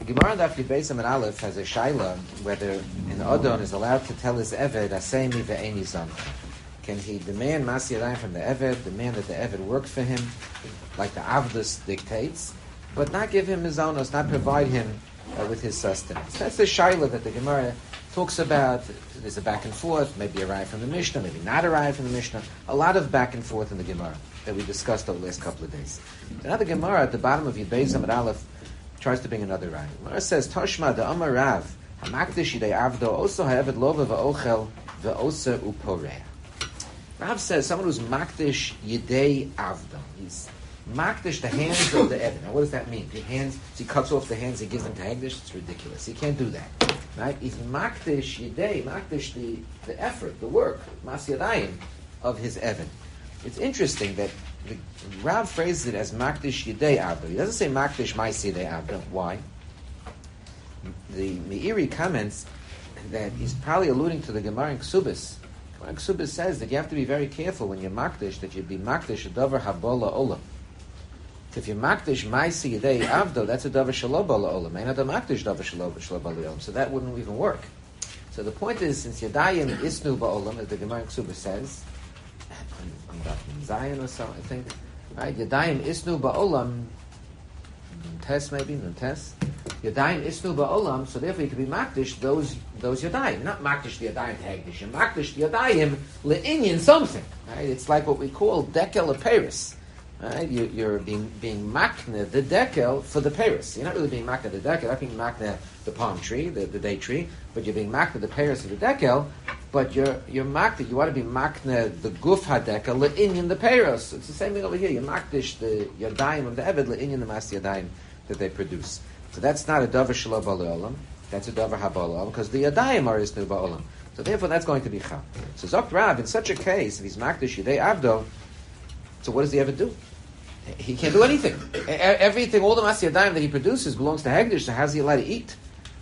The Gemara Daf Yud and Aleph has a shaila whether an Adon is allowed to tell his Eved, Asemi ve'eni zancha. Can he demand Masi Yadayim from the Eved, demand that the Eved work for him, like the Avdus dictates, but not give him his onos, not provide him with his sustenance? That's the shaila that the Gemara talks about. There's a back and forth, maybe a raya from the Mishnah, maybe not a raya from the Mishnah. A lot of back and forth in the Gemara that we discussed over the last couple of days. Now the Gemara at the bottom of Yud Beis Amud Aleph tries to bring another raya. Gemara says, Tashma da Amar Rav, hamakdish yidei avdo, also ha'eved lova va'ochel va'osa uporeh. Rav says, someone who's makdish yidei avdo. He's makdish the hands of the Eved. Now what does that mean? The hands, he cuts off the hands, he gives them to Hegdish? It's ridiculous. He can't do that. Right? He's makdish yidei, makdish the effort, the work, mas yadayim, of his Eved. It's interesting that the Rav phrases it as makdish yidei avdo. He doesn't say makdish mais yidei avdo. Why? The Meiri comments that he's probably alluding to the Gemara in Ksubis. Gemara in Ksubis says that you have to be very careful when you're makdish, that you be makdish a davar habola olam. If you're makdish ma'isi yidei avdo, that's a davar shelo bola olam. Ain't a makdish davar shelo bola olam. So that wouldn't even work. So the point is, since yadayim isnu ba'olam, as the Gemara in Ksubis says, on Zion or so, I think, right? Yadayim isnu ba'olam, Nuntes maybe, Nuntes. Yadayim isnu ba'olam, so therefore you can be makdish those yadayim. Not makdish the yadayim to hegdish, you're makdish the yadayim le'inyan something. Right? It's like what we call dekel aperis. Right? You're being makne the dekel for the peris. You're not really being makne the dekel, you're not being makne the palm tree, the date tree, but you're being makne the peris of the dekel, but you're makne, you want to be makne the guf hadekel le'inyan the peris. It's the same thing over here. You're makdish the yadayim of the Eved le'inyan the mas yadayim that they produce. So that's not a davar shelo ba'olam, that's a davar habolam, because the yadayim are isnu ba'olam. So therefore that's going to be chal. So Zokt Rav, in such a case, if he's makdish yidei avdo, so what does he ever do? He can't do anything. Everything, all the mas yadayim that he produces belongs to Hegdish, so how's he allowed to eat?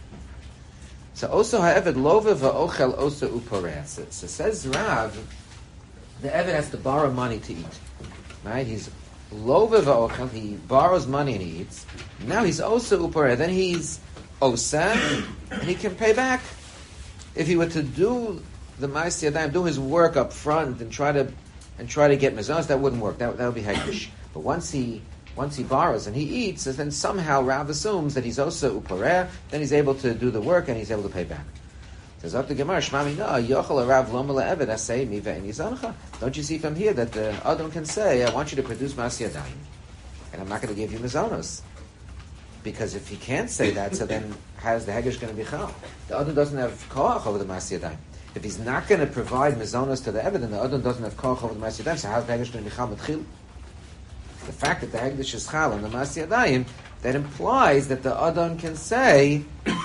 So also ha'eved lova va'ochel osa uporeh. So says Rav, the Eved has to borrow money to eat. Right? He's lova va'ochel, he borrows money and he eats. Now he's osa uporeh, then he's osa, and he can pay back. If he were to do the mas yadayim, do his work up front and try to get mezuzah, that wouldn't work. That would be Hegdish. But once he borrows and he eats, then somehow Rav assumes that he's also uporeh, then he's able to do the work and he's able to pay back. Says up the Gemara, Shmami no, yochel Rav lom le'eved asay mi ve'eni zancha. Don't you see from here that the Adam can say, I want you to produce mas yadayim, and I'm not going to give you mizonos. Because if he can't say that, so then how's the Hegdish going to be chal? The Adam doesn't have koach over the mas yadayim. If he's not going to provide mizonos to the Eved, then the Adam doesn't have koach over the mas yadayim, so how's the Hegdish going to be chal mitchil? The fact that the Hegdish is chal on the mas yadayim, that implies that the Adon can say,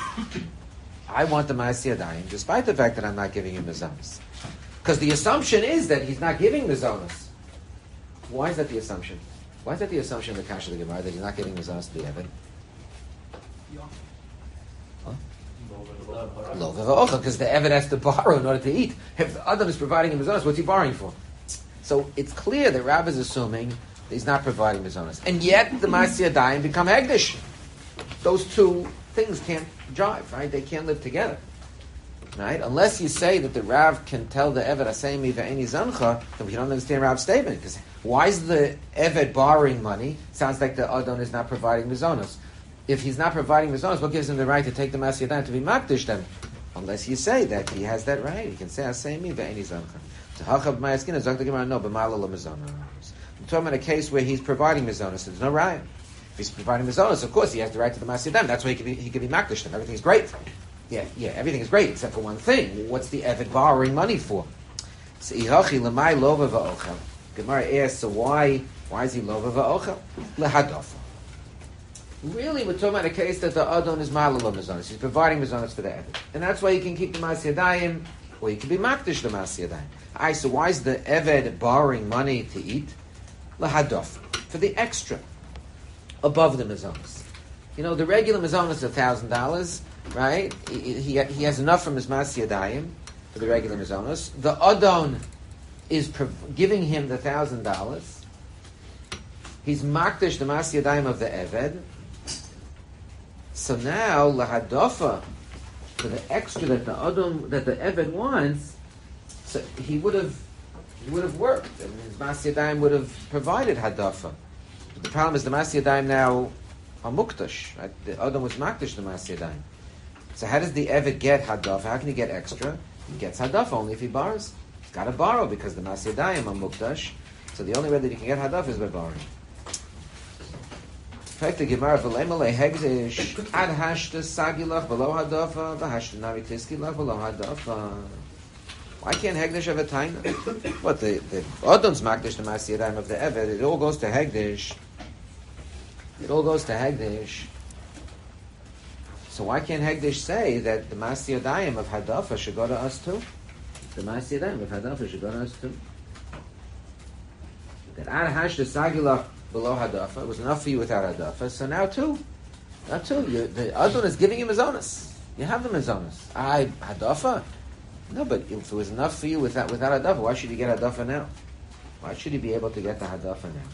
I want the mas yadayim, despite the fact that I'm not giving him mizonos. Because the assumption is that he's not giving mizonos. Why is that the assumption? Why is that the assumption in the Kasha of the Gemara, that he's not giving mizonos to the Eved? Because the Eved has to borrow in order to eat. If the Adam is providing him mizonos, what's he borrowing for? So it's clear that Rav is assuming that he's not providing mizonos, and yet the mas yadayim become hegdish. Those two things can't jive, right? They can't live together, right? Unless you say that the Rav can tell the Eved asay mi ve'eni zancha, then we don't understand Rav's statement. Because why is the Eved borrowing money? Sounds like the Adon is not providing mizonos. If he's not providing mizonos, what gives him the right to take the mas yadayim to be makdish then? Unless you say that he has that right, he can say asay mi ve'eni zancha. To hachab ma'askin azak the Gemara no b'malo lo mizonos. I'm talking about a case where he's providing mizonos. There's no raya. If he's providing mizonos, of course he has the right to the mas yadayim. That's why he can be makdish them. Everything's great. Yeah, everything is great except for one thing. What's the Eved borrowing money for? So ihachi lemay lova va'ochel. Gemara asks, so why is he lova va'ochel? Lehadofa. Really, we're talking about a case that the Adon is malalo mizonos. He's providing mizonos for the Eved, and that's why he can keep the mas yadayim, or he can be makdish the mas yadayim. So why is the Eved borrowing money to eat? Lahadof, for the extra, above the mizonos. You know, the regular mizonos is $1,000, right? He has enough from his mas yadayim for the regular mizonos. The Adon is giving him the $1,000. He's makdish the mas yadayim of the Eved, So now lahadafa, for the extra that the Eved wants, so he would have worked, and his Mas Yadayim would have provided hadafa. But the problem is the Mas Yadayim now are muktash. Right? The Adam was maktash the Mas Yadayim. So how does the Eved get hadafa? How can he get extra? He gets hadafa only if he borrows. He's got to borrow because the Mas Yadayim are muktash. So the only way that he can get hadafa is by borrowing. In fact, the Gemara v'leimale hegdish ad hashta sagilach below hadafa v'hashta nami tiskilach below hadafa. Why can't hegdish have a time? What the Adon's makdish the Mas Yadayim of the Eved? It all goes to hegdish. It all goes to hegdish. So why can't hegdish say that the Mas Yadayim of hadafa should go to us too? The Mas Yadayim of hadafa should go to us too. That ad hashta sagilach below hadafa was enough for you without hadafa. So now too, the Adon is giving him his onus. You have them his onus. Hadafa. No, but if it was enough for you without hadafa, why should you get hadafa now? Why should he be able to get the hadafa now?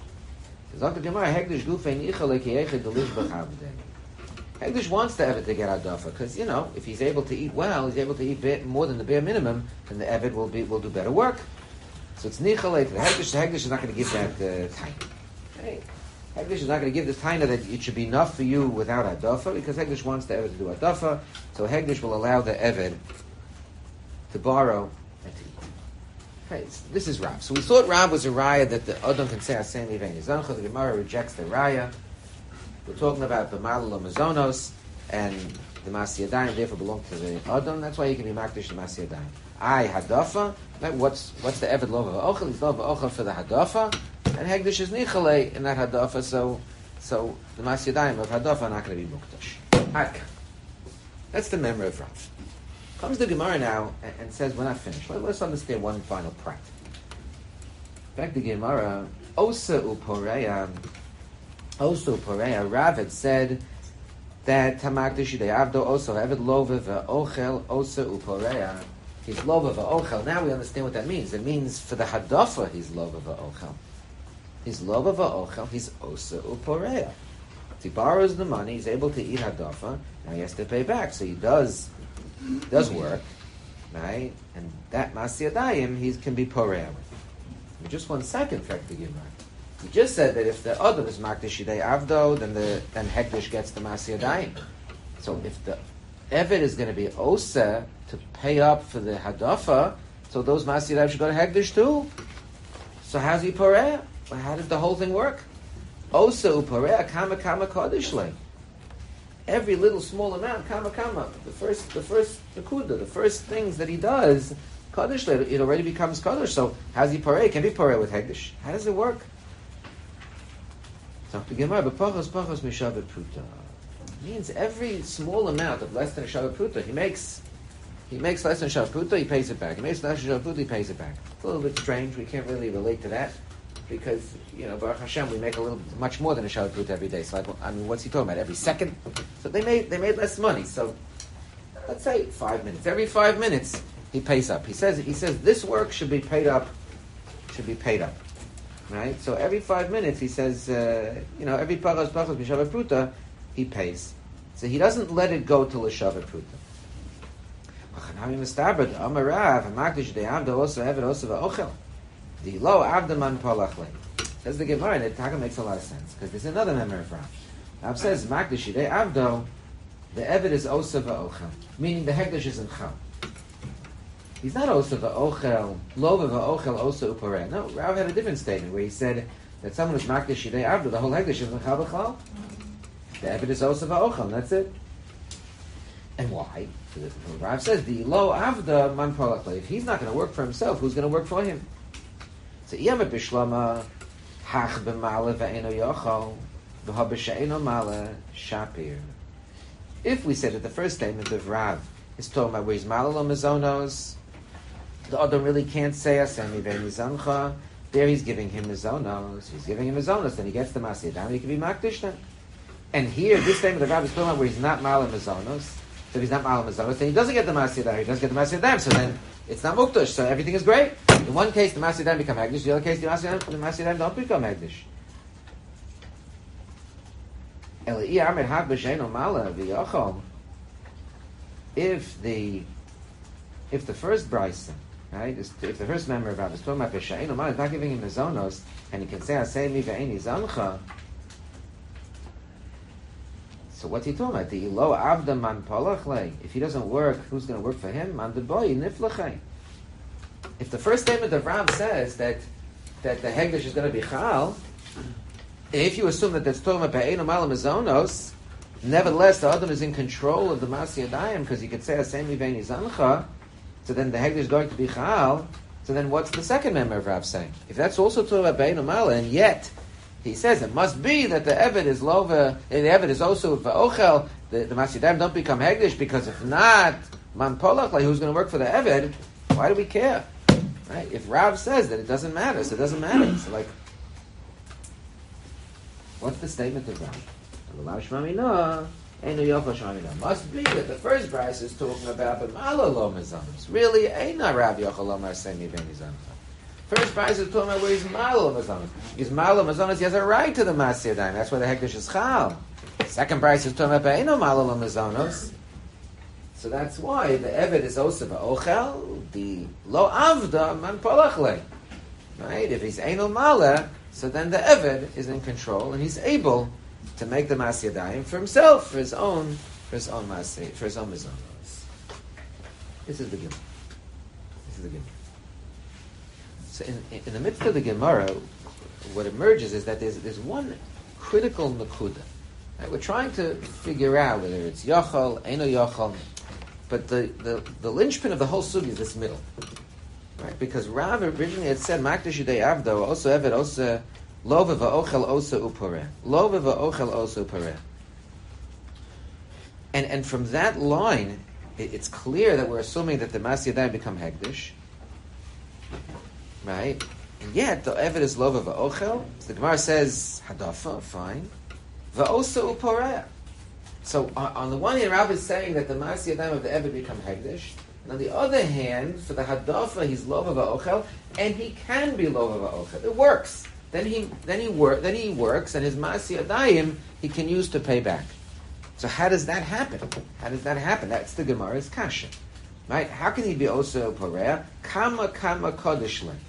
Hegdish wants the Eved to get hadafa because if he's able to eat well, he's able to eat more than the bare minimum, then the Eved will do better work. So it's nichalei. The Hegdish is not going to give that taina. Hey, Hegdish is not going to give this taina that it should be enough for you without hadafa because Hegdish wants the Eved to do hadafa. So Hegdish will allow the Eved to borrow and to eat. Okay, this is Rav. So we thought Rav was a raya that the Adam can say Asem Yiveni Zancha. The Gemara rejects the raya. We're talking about the Malala Mazonos and the Mas Yadayim therefore belong to the Adam. That's why he can be makdish the Mas Yadayim. Hadafa. What's the Eved Lova Ochel? He's Lova Ochel for the Hadafa, and Hegdish is Nichalei in that Hadafa. So the Mas Yadayim of Hadafa are not going to be muktash. That's the memory of Rav. Comes the Gemara now and says we're not finished. Let's understand one final prat. In fact, the Gemara Osa Uporeya. Rav had said that Tamakdish Avdo Osa Eved Lova Ochel Osa Uporeya. He's Lova Va'ochel. Now we understand what that means. It means for the Hadafa, he's Lova Va'ochel. He's Lova Va'ochel, he's Osa Uporeya. If he borrows the money, he's able to eat Hadafa, now he has to pay back. So he does work, right? And that Mas Yadayim, he can be Poreya with. Just 1 second, fact, the Gemara. We just said that if the Adam is Makdish Yidei Avdo, then Hekdish gets the Mas Yadayim. So if the Eved is going to be Osa to pay up for the Hadafa, so those Mas Yadayim should go to Hekdish too. So how's he Poreya? Well, how did the whole thing work? Osa Uporeya Kama Kodesh Le. Every little small amount, Kama. The first Nakuda, the first things that he does, Kodesh Le, it already becomes Kodesh. So how's he Poreya? Can be Poreya with Hekdish. How does it work? So the Gemara, Pachos Mishavet Pruta. Means every small amount of less than a Shavat Pruta, he makes less than a Shavat Pruta, he pays it back. He makes less than a Shavat Pruta, he pays it back. It's a little bit strange. We can't really relate to that because Baruch Hashem, we make much more than a Shavat Pruta every day. So what's he talking about? Every second? So they made less money. So let's say 5 minutes. Every 5 minutes he pays up. He says this work should be paid up. Right? So every 5 minutes he says, every Pachos Mishavet Pruta, he pays. So he doesn't let it go till a Shavat Pruta. Says the Gemara, and it makes a lot of sense because there's another memory of Rav. Rav says, Makdish Yidei Avdo, the Eved is Osa Va'ochel, meaning the Hekdesh is in Chal. He's not Osa Va'ochel, Lova Va'ochel Osa Uporeh. No, Rav had a different statement where he said that someone who's Makdish Yidei Avdo, the whole Hekdesh is in Chal B'chal. The Eved is Osa Va'ochel, that's it. And why? So Rav says, the Lo Avda Man Polach. If he's not going to work for himself, who's going to work for him? So Iyama Bishlama, Hach B'mala V'eno Yochel, V'ha B'she'eno Mala Shapir. If we said that the first statement of Rav is talking about where he's Malala Mazonos, the Adam really can't say Asemi V'eni Zancha. There he's giving him Mazonos. He's giving him Mazonos, then he gets the Mas Yadayim, he can be Makdish then. And here, this statement of Rav is talking about where he's not Malala Mazonos. So if he's not Malala Mazonos, then he doesn't get the Mas Yadayim. He doesn't get the Mas Yadayim, so then it's not Mukdash. So everything is great. In one case, the Mas Yadayim become Hekdish. The other case, the Mas Yadayim don't become Hekdish. If the first brisa, right, if the first member of Rav is talking about Peshainu Mal, is not giving him Mazonos, and he can say Asei Mi Ve'eni Zancha, so what's he talking about? The Lo Avda Man Polachle. If he doesn't work, who's going to work for him? Man Deboy Niflachay. If the first statement of Rav says that the Hegdish is going to be Chal, if you assume that that's talking about Peshainu Mal Mazonos, nevertheless the Adam is in control of the Masi Adayim because he could say Asei Mi Ve'eni Zancha. So then the Hegdish is going to be Chal. So then what's the second member of Rav saying? If that's also talking about Be'enu Mala, and yet he says it must be that the Eved is Lova, and the Eved is also Va'ochel, the Masidayim don't become Hegdish, because if not, Man Polach, like who's going to work for the Eved, why do we care? Right? If Rav says that it doesn't matter, so it doesn't matter. So like, what's the statement of Rav? Must be that the first price is talking about but Malo Mazonos. Really, ain't not Rav Yochel Omar Semi Veni Zancha. First price is talking about where he's Malo Mazonos. He's Malo Mazonos, he has a right to the Masiyadayim. That's why the Hekdesh is Chal. Second price is talking about Be'eno Malo Mazonos. So that's why the Eved is also Ochel, the Lo Avda Man Polachle. Right? If he's Eino Mala, so then the Eved is in control and he's able to make the Masiyah Dayim for himself, for his own Masiyah, for his own Mazonos. This is the Gemara. So in the midst of the Gemara, what emerges is that there's one critical Nakuda. Right? We're trying to figure out whether it's Yochel, Eino Yochel, but the linchpin of the whole sugi is this middle. Right? Because Rav originally had said, Makdash Yudei Avdo, also Eved, also Lova va'ochel osa upareh. Lova va'ochel osa upareh. And from that line, it's clear that we're assuming that the Masiyah Dayim become Hegdish. Right? And yet, the Eved is Lova va'ochel. So the Gemara says, Hadafa, fine. Va'osa upareh. So on the one hand, Rav is saying that the Masiyah Dayim of the Eved become Hegdish. And on the other hand, for the Hadafa, he's Lova va'ochel, and he can be Lova va'ochel. It works. Then he works, and his Masi Adayim he can use to pay back. So how does that happen? That's the Gemara's kasha, right? How can he be also Porea? Kama kodesh le.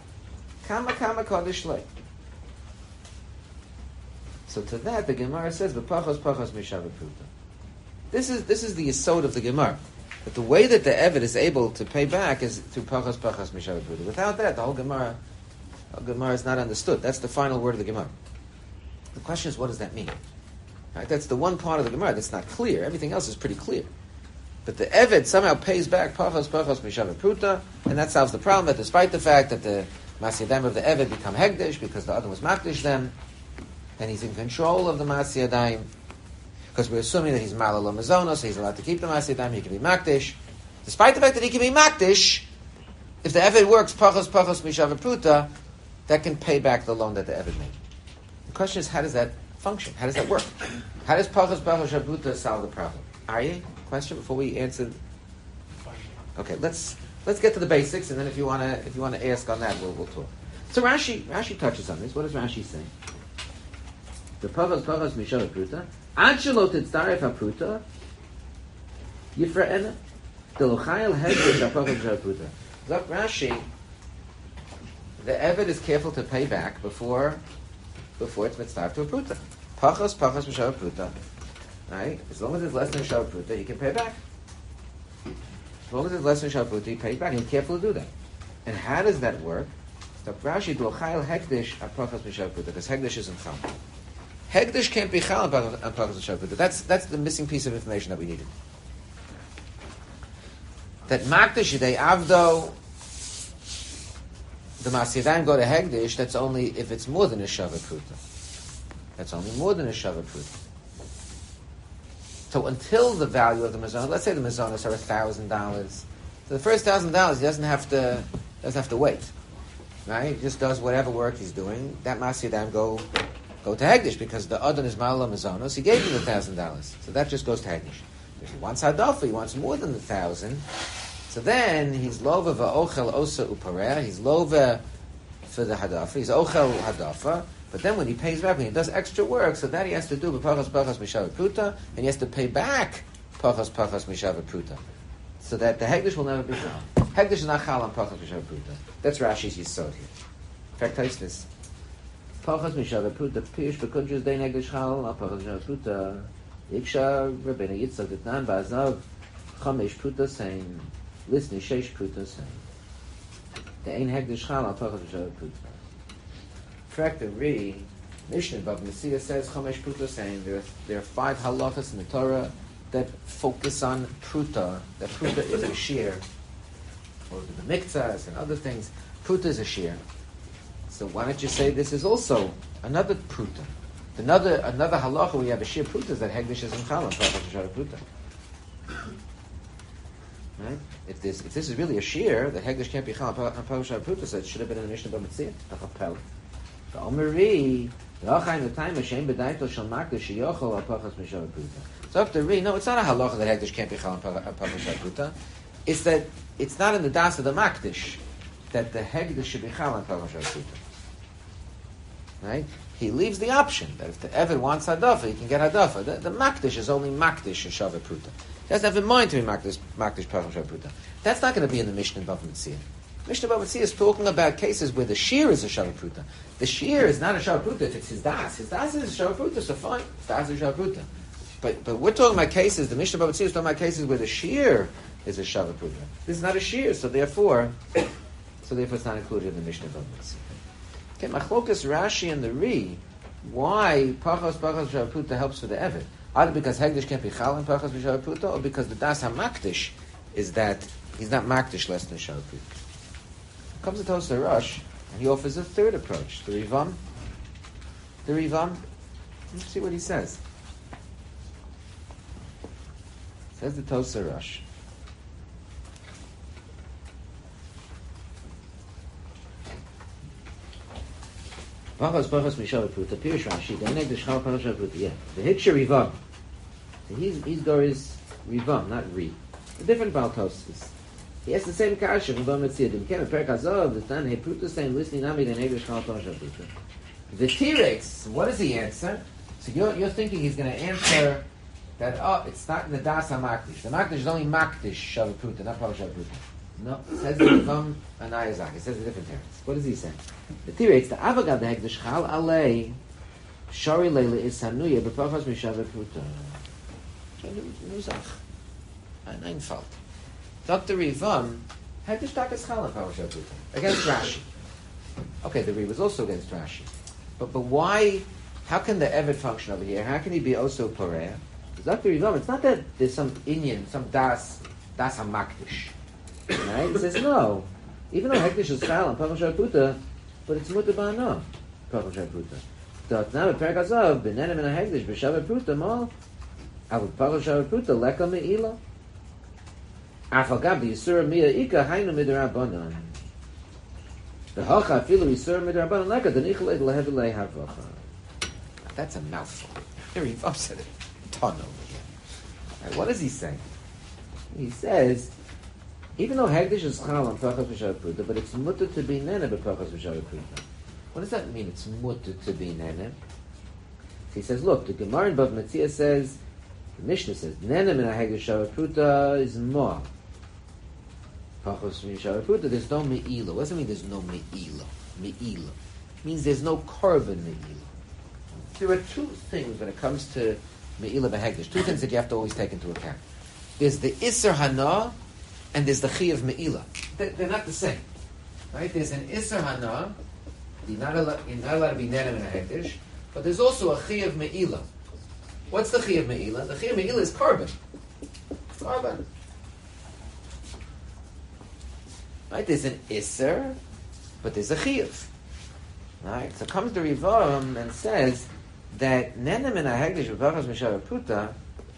So to that the Gemara says, "V'pachos mishavah pruta." This is the yesod of the Gemara. But the way that the Eved is able to pay back is through pachos mishavah pruta. Without that, the whole Gemara is not understood. That's the final word of the Gemara. The question is, what does that mean? Right? That's the one part of the Gemara that's not clear. Everything else is pretty clear. But the Eved somehow pays back pachos mishavah pruta, and that solves the problem that despite the fact that the Masiyadayim of the Eved become Hegdish because the other was Makdish them, and he's in control of the Masiyadayim, because we're assuming that he's Malala Mazonos, so he's allowed to keep the Masiyadayim, he can be Makdish. Despite the fact that he can be Makdish, if the Eved works pachos mishavah pruta, that can pay back the loan that the Eved made. The question is, how does that function? How does that work? How does pachos mishavah pruta solve the problem? Aryeh, question before we answer. Okay, let's get to the basics, and then if you want to ask on that, we'll talk. So Rashi touches on this. What does Rashi say? The pachos mishavah pruta ad shelo titzaref hapruta yifra'ena delochayel hegdish hapachos mishavah pruta. Look, Rashi, the Eved is careful to pay back before it's mitzvah to a pruta. Pachos mishavah pruta. Right? As long as it's less than mishavah pruta, he can pay back. As long as it's less than mishavah pruta, he pays back. He's careful to do that. And how does that work? So Rashi, Dochayel hekdish apachos mishavah pruta, because hekdish isn't chal. Hekdish can't be chal on pachos mishavah pruta. That's the missing piece of information that we needed. That Makdash Yidei Avdo, the Masiyadayim go to Hegdish, that's only if it's more than a Shavah Pruta. That's only more than a Shavah Pruta. So until the value of the Mazonos, let's say the Mazonos are $1,000. So the first $1,000 he doesn't have to wait. Right? He just does whatever work he's doing. That Masiyadayim go to Hegdish because the Adon is Ma'ala Mazonos. He gave him the $1,000. So that just goes to Hegdish. If he wants Hadafa, he wants more than the 1,000. So then he's lova va'ochel osa upareh. He's lova for the hadafa. He's ochel hadafa. But then when he pays back, when he does extra work, so that he has to do b'pachas mishava pruta, and he has to pay back pachas mishava pruta, so that the hegdish will never be chal. Hegdish is not chal on pachas mishava pruta. That's Rashi's yisod here. In fact, taste this. Pachas mishava pruta pish b'kunjus dein hegdish chal on pachas mishava pruta. Yiksha Rabbeinu Yitzchak Ditnan Ba'azav Chamesh Pruta saying, listen, Sheish Pruta saying, the Ein Hegdish Chal Al Pachas Mishava Pruta. Correct the Ri, Mishnah Bava Metzia says Chamesh Pruta saying there are 5 halachas in the Torah that focus on Pruta. That Pruta is a shear, or the miktzahs and other things. Pruta is a shear. So why don't you say this is also another Pruta? Another halacha where you have a sheer pruta is that hegdish is in chalam, pruta. Right? If this is really a sheer, that hegdish can't be chalam, pruta, so it should have been in the Mishnah Bava Metzia, a chapel. The Omeri, the time Hashem b'daito shel makdish sheyochol al pachas mishava pruta. So after Ri, no, it's not a halacha that hegdish can't be chalam, pachas pruta. It's that it's not in the das of the makdish that the hegdish should be chalam, pachas pruta. Right? He leaves the option that if the Eved wants hadafa, he can get hadafa. The makdish is only makdish and shava pruta. He has to have in mind to be makdish pacham shava pruta. That's not going to be in the Mishnah Bava Metzia. Mishnah Bava Metzia is talking about cases where the shear is a shava pruta. The shear is not a shava pruta if it's his das. His das is a shava pruta, so fine. His das is a shava pruta. But we're talking about cases, the Mishnah Bava Metzia is talking about cases where the shear is a shava pruta. This is not a shear, so therefore it's not included in the Mishnah Bava Metzia. Okay, machlokas Rashi and the Ri, why pachas mishava pruta helps for the Eved? Either because hegdish can't be chal in pachas mishava pruta, or because the das hamakdish is that he's not makdish less than mishava pruta. Comes the Tosar Rosh, and he offers a third approach. The Rivam. Let's see what he says. Says the Tosar Rosh. Pachas mishava pruta. Pirush Rashi. The hegdish chal pachas mishava pruta. Yeah. The hiksha Rivam. His door is Rivam, not Ri. A different Baltosis. He has the same kasha from Bava Metzia. The Mekhem Perek Hazov. The Tan He Pruta saying listening nami the hegdish chal pachas mishava pruta. The T-Rex. What does he answer? So you're thinking he's going to answer that it's not in the das hamakdish. The makdish is only makdish shava pruta, not pachas mishava pruta. No, it says the Rivam and Ayazak. It says a different teretz. What does he say? The T-Rex, the Avagad hegdish chal alei shari leila is hanuya b'pachas mishava pruta. Nuzach. Ein Einfalt. Dr. Rivam, hegdish takas chal in pachas mishava pruta. Against Rashi. Okay, the Ri was also against Rashi. But why, how can the Eved function over here? How can he be also Poreya? Dr. Rivam, it's not that there's some Inyan, some das hamakdish. Right? He says no. Even though hektish is chal and pachas mishava pruta, but it's mutar ba'ano pachas mishava pruta. Dot now perek hazav b'nenem in a hektish b'shava pruta mal avul pachas mishava pruta leka meila. Afal gab the yisur miya ika haynu midrabanan. The hacha afilu yisur midrabanan leka the nichel lehevi lehavacha. That's a mouthful. Very upset. Ton over here. Right, what does he say? He says, even though hegdish is chal on pachas mishava pruta, but it's mutter to be nene b'pachas mishava pruta. What does that mean? It's mutter to be nene. So he says, look, the Gemara in Bava Metzia says, the Mishnah says, nene min hegdish shava pruta is more. Pachas mishava pruta, there's no me'ila. What does it mean? There's no me'ila. Me'ila means there's no korban me'ila. There are two things when it comes to me'ila b'hegdish. Two things that you have to always take into account. There's the Isser Hana, and there's the Chi of Me'ila. They're not the same. Right? There's an Isser Hana, you're not allowed to be Nenem in a Hektish, but there's also a Chi of Me'ila. What's the Chi of Me'ila? The Chi of Me'ila is korban. Korban. Right? There's an Isser, but there's a Chiyuv. Right? So comes the Rivam and says that Nenem in a Hektish v'pachas mishava pruta,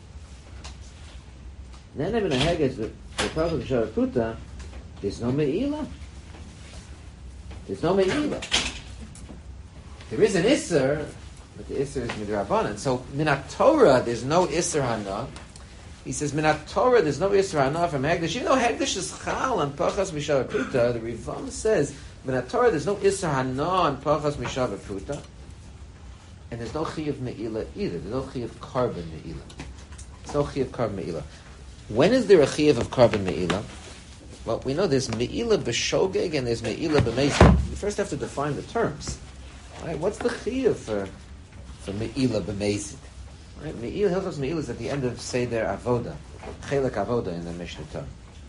Nenem in a Hektish v'pachas mishava pruta, there's no Me'ila. There's no Me'ila. There is an Isser, but the Isser is Midrabanan. So Minat Torah, there's no Isser Hana. He says Minat Torah, there's no Isser Hana from Hegdish. Even though Hegdish is Chal and Pachas Mishava Pruta, the Rivam says Minat Torah, there's no Isser Hana and Pachas Mishava Pruta. and there's no chiyuv me'ila either. There's no chiyuv carbon me'ila. There's no chiyuv carbon me'ila. When is there a chiyuv of carbon me'ila? Well, we know there's me'ila b'shogeg and there's me'ila b'mezid. You first have to define the terms. Right? What's the chiyuv for me'ila b'mezid? Right? Me'ila, Hilchos Me'ila is at the end of Seder Avoda, Chelek Avoda in the Mishnah Torah.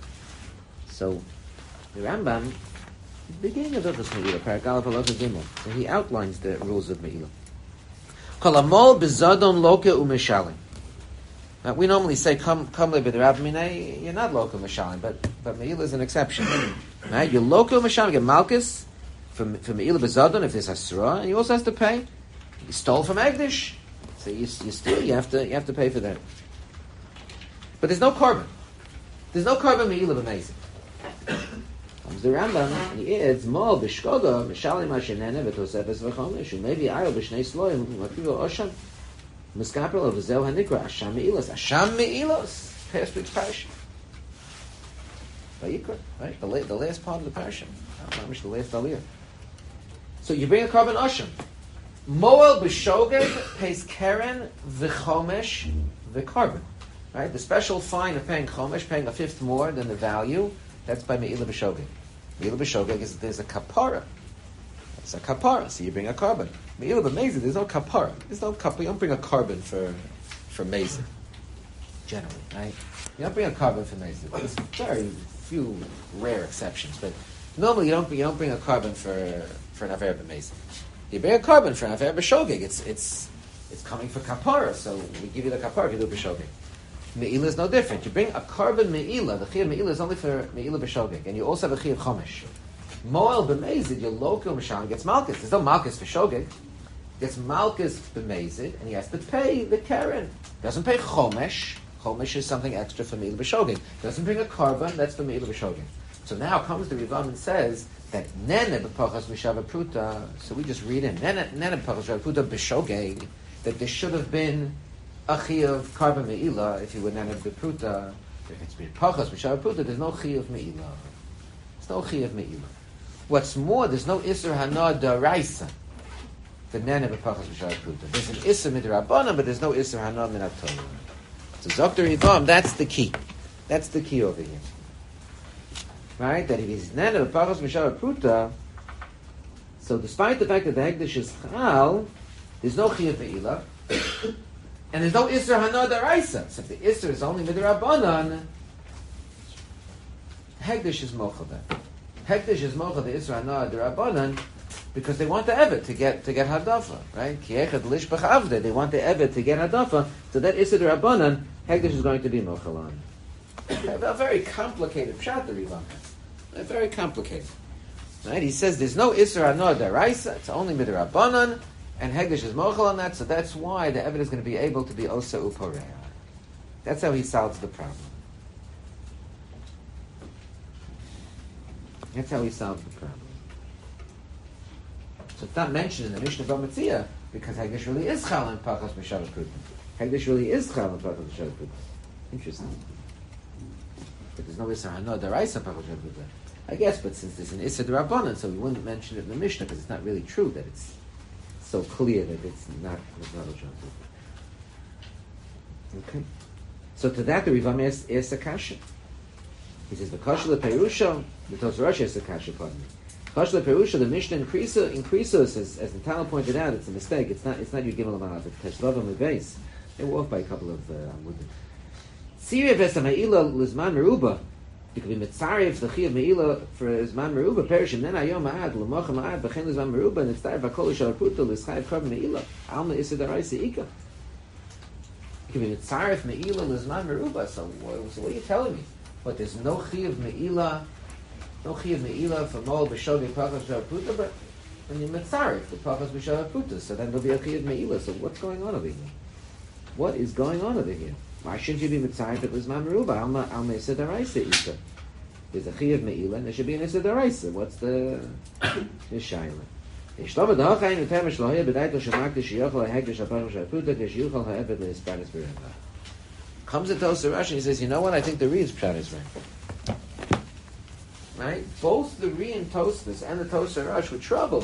So the Rambam, beginning of Hilchos Me'ila, Paragalaf Halacha Gimel, so he outlines the rules of Me'ila. Kol amol b'zadon loka u'mishalim. Now, we normally say, come leb'derab minei, you're not loka u'mishalim, but Me'ila is an exception. Right? You're loka u'mishalim, get malchus for Me'ila b'zadon if there's Hasra, and you also have to pay. You stole from Egdish, so you steal, you have to pay for that. But there's no carbon. There's no carbon Me'ila b'mezid. Comes the Rambam, and he adds, Mol b'shkoga, mishalim ha'shenene, v'tosefes v'chomesh, maybe ayel b'shnei sloim, v'kivo osham, miskapel of zeh hanikra, asham me'ilos. Asham me'ilos! Past week's parasha. Vayikra, right? The last part of the parasha. The last aliyah. So you bring a carbon osham. Moel b'shogeg pays keren v'chomesh v'carbon. Right? The special fine of paying chomesh, paying a fifth more than the value, that's by Me'ila b'shogeg. Me'ila b'shogeg is there's a kapara. It's a kapara, so you bring a carbon. Me'ila b'mezid, there's no kapara. There's no kapara. You don't bring a carbon for mezid. Generally, right? You don't bring a carbon for mezid. There's very few rare exceptions, but normally you don't bring a carbon for an aver b'mezid. You bring a carbon for an aver b'shogeg. It's coming for kapara, so we give you the kapara if you do b'shogeg. Me'ila is no different. You bring a carbon me'ila. The chiyuv me'ila is only for me'ila b'shogeg, and you also have a chiyuv chomesh. Moel b'mezid, your local mishal gets malchus. There's no malchus for shogeg. Gets malchus b'mezid, and he has to pay the keren. Doesn't pay chomesh. Chomesh is something extra for me'ila b'shogeg. Doesn't bring a carbon. That's for me'ila b'shogeg. So now comes the Rivam and says that nene b'pachas mishava pruta. So we just read in nene b'pachas mishava pruta b'shogeg that there should have been a chiyuv carbon me'ila if you would nene b'pruta. If it's b'pachas mishava pruta, there's no chiyuv me'ila. There's no chiyuv me'ila. What's more, there's no Isser Hana Daraisa. The Nene B'Pachas B'Shar Pruta. There's an Isser Midrabanan, but there's no Isser Hana Min HaTorah. So Zokter Yivam, that's the key. That's the key over here. Right? That if he's Nene B'Pachas B'Shar Pruta, so despite the fact that the Hegdish is Chal, there's no Chiyuv Ve'ila, and there's no Isser Hana Daraisa. So if the Isser is only Midrabanan, Hegdish is Mochel. Hekdesh is mocha the Isra Hana D'Rabbanan because they want the Evet to get Hadafa, right? Ki echad lish b'chavde, they want the Evet to get Hadafa, so that Isra D'Rabbanan, Hekdesh is going to be mochalan. A very complicated pshat the Rivam has. Very complicated. Right? He says there's no Isra Hana D'Raisa, it's only Midrabbanan, and Hekdesh is mochalan that, so that's why the Evet is going to be able to be Osa Uporeya. That's how he solves the problem. That's how he solves the problem. So it's not mentioned in the Mishnah B'Matzia because Hegdish really is Chal and Pachas B'Shavas Pruta. Hegdish really is Chal and Pachas B'Shavas Pruta. Interesting. But there's no Isser Hana D'Raisa Pachas B'Shavas Pruta. I guess, but since there's an Isser D'Rabbanan, so we wouldn't mention it in the Mishnah because it's not really true that it's so clear that it's not a Shavas Pruta. Okay. So to that the Rivam asks a kasha. He says, "V'kasha leperusha." The Tosar Rashi has a kasha. Pardon me. Kasha leperusha. The Mishnah increases, as Natal pointed out, it's a mistake. It's not you gimel amalaf. It's teshvavam lebeis. They were off by a couple of amudim. Siriya v'esa me'ila l'zman meruba. You could be mitzarev the chi of me'ila for zman meruba. Perishim nen ayom ma'ad l'mocha ma'ad b'chen l'zman meruba and it's there v'kol l'shalaputa l'schayv karb me'ila alma isa daraisa ika. You could be mitzarev me'ila l'zman meruba. So what are you telling me? But there's no chiyuv me'ila for mol b'shogeg pachas b'shar puta, but when you mitzaref the pachas b'shar puta, so then there'll be a chiyuv me'ila. So what's going on over here? What is going on over here? Why shouldn't you be mitzaref at l'zman meruba? Alma issa daraisa ika. There's a chiyuv me'ila, and there should be an issa daraisa. What's the shayla? Ishtava da'achayin v'tem shlohiya b'daito shemak d'shiyochel ha'hegdish ha'pachas b'shar puta k'shiyuchel ha'eved le'ispanis b'reva. Comes the Tosar Rashi and he says, you know what? I think the Re's pshat is right. Right? Both the Re and Tosfos and the Tosar Rashi were troubled